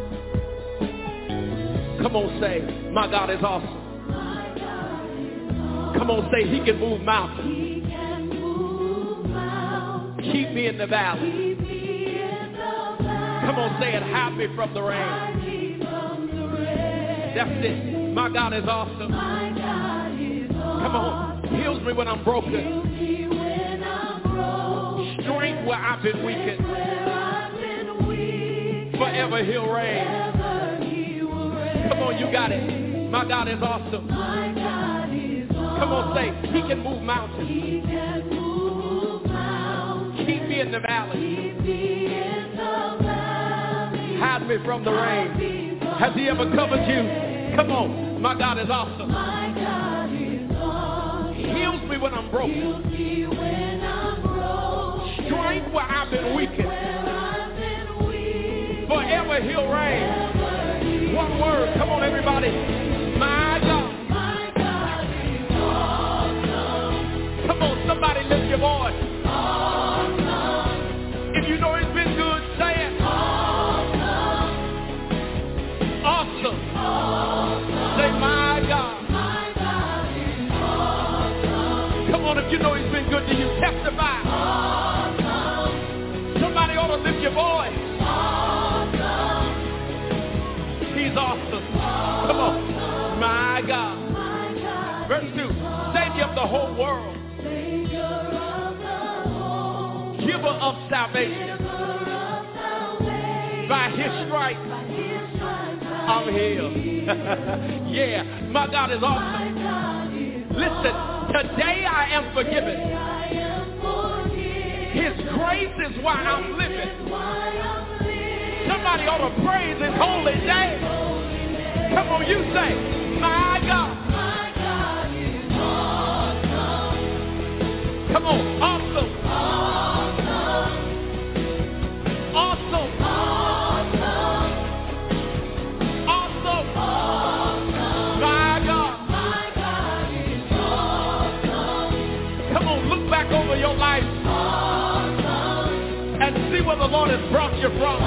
Come on, say, my God is awesome. Come on, say, he can move mountains. Keep me in the valley. Come on, say it, hide me from the rain. That's it. My God is awesome. Come on, heals me when I'm broken. Strength where I've been weakened. Forever he'll reign. Come on, you got it. My God is awesome. Come on, say, he can move mountains. Keep me in the valley. Hide me from the rain. Has he ever covered you? Come on, my God is awesome. Heals me when I'm broken. Strength where I've been weakened. Forever he'll reign. One word, come on, everybody. My God. Come on, somebody lift your voice. If you know it's been good, say it. Awesome. Say, my God. Come on, if you know he's been good to you, testify. Somebody ought to lift your voice. He's awesome. Come on. My God. Verse 2. Savior of the whole world. Giver of salvation. By his stripes I'm healed. Yeah, my God is awesome. Listen, today I am forgiven. His grace is why I'm living. Somebody ought to praise his holy name. Come on, you say, my God. Come on, awesome. Awesome. Awesome. My God. Come on, look back over your life and see where the Lord has brought you from.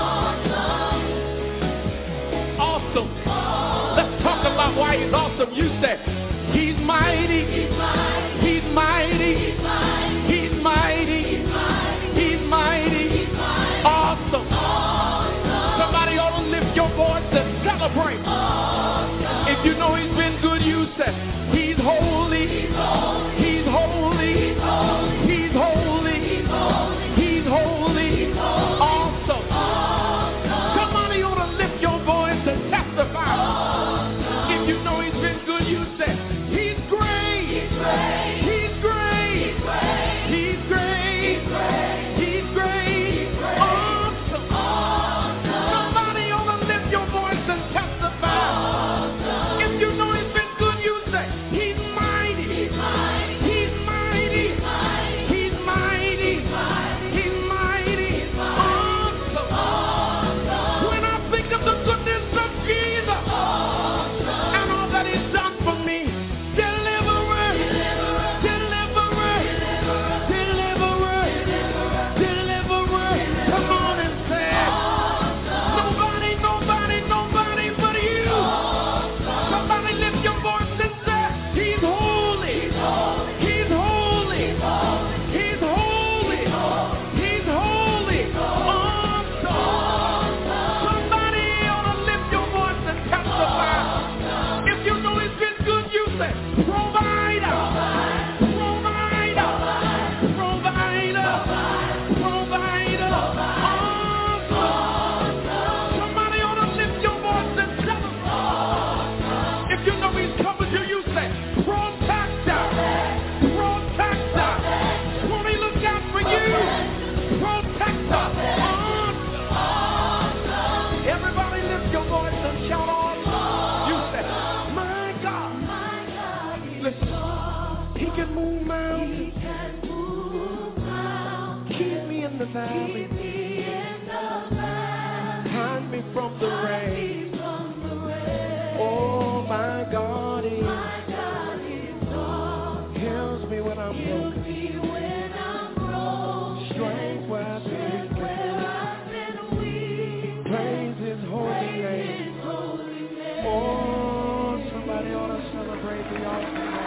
Awesome. Let's talk about why he's awesome. You say, he's mighty. He's mighty. He's mighty. He's mighty. Awesome. Somebody ought to lift your voice and celebrate. If you know he's been good, you say, he's holy. He's holy. He's holy. He's holy. Awesome. Somebody ought to lift your voice and testify. If you know he's been good, you say, he's great. He's great. He's great. He's great. He's great. Awesome. Somebody ought to lift your voice and testify. If you know he's been good, you say, from the rain. Oh, my God is heals me when I'm broken. Strength where I've been weak. Praise His holy name. Oh, somebody ought to celebrate the awesome name.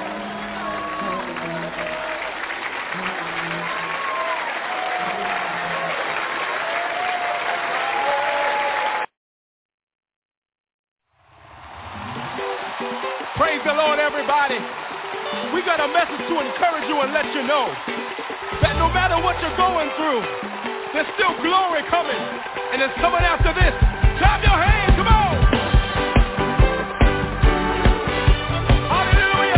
Praise the Lord, everybody. We got a message to encourage you and let you know that no matter what you're going through, there's still glory coming, and it's coming after this. Clap your hands, come on. Hallelujah.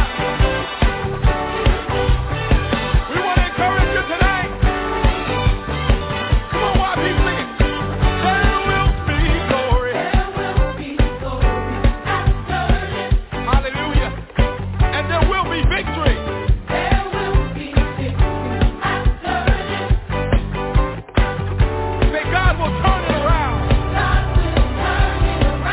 We want to encourage you tonight. Come on, YP, sing it. There will be glory. There will be glory after this. Hallelujah. And there will be victory. There will be victory after this. Say God will turn it around. God will turn it around.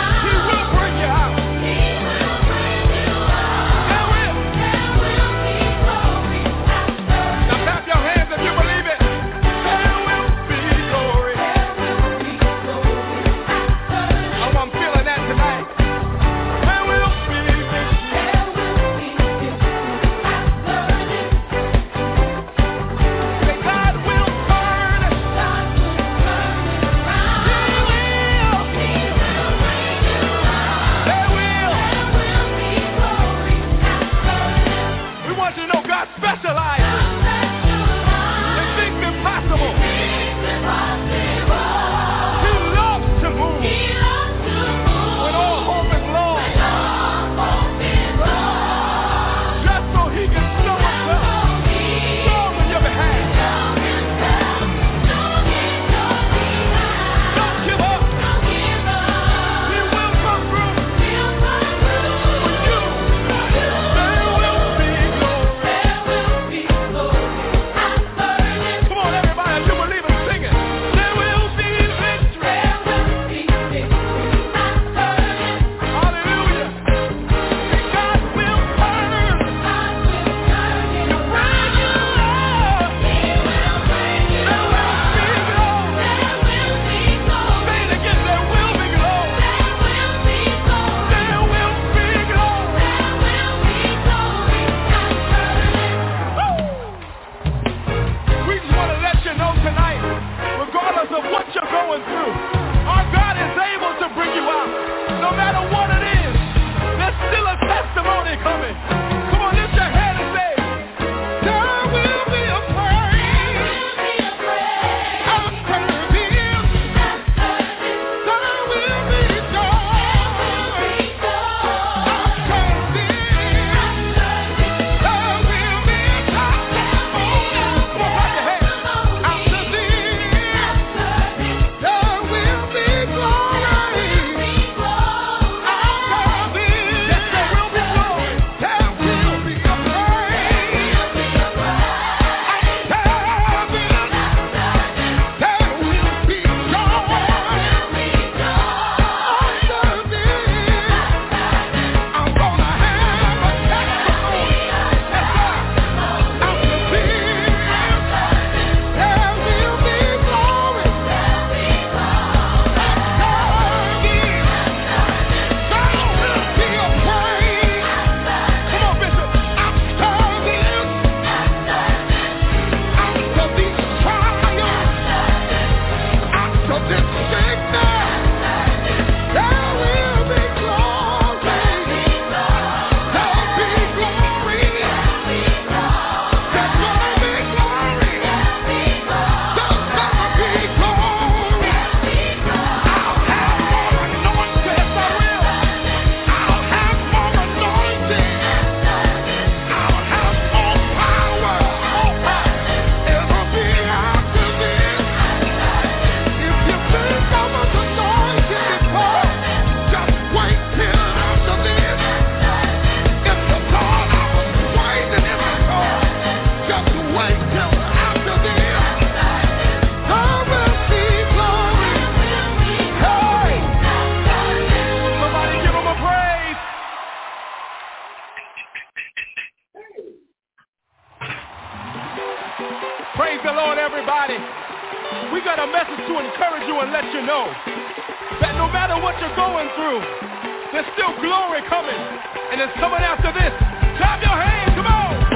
no matter what you're going through, there's still glory coming. And there's coming after this. Clap your hands, come on.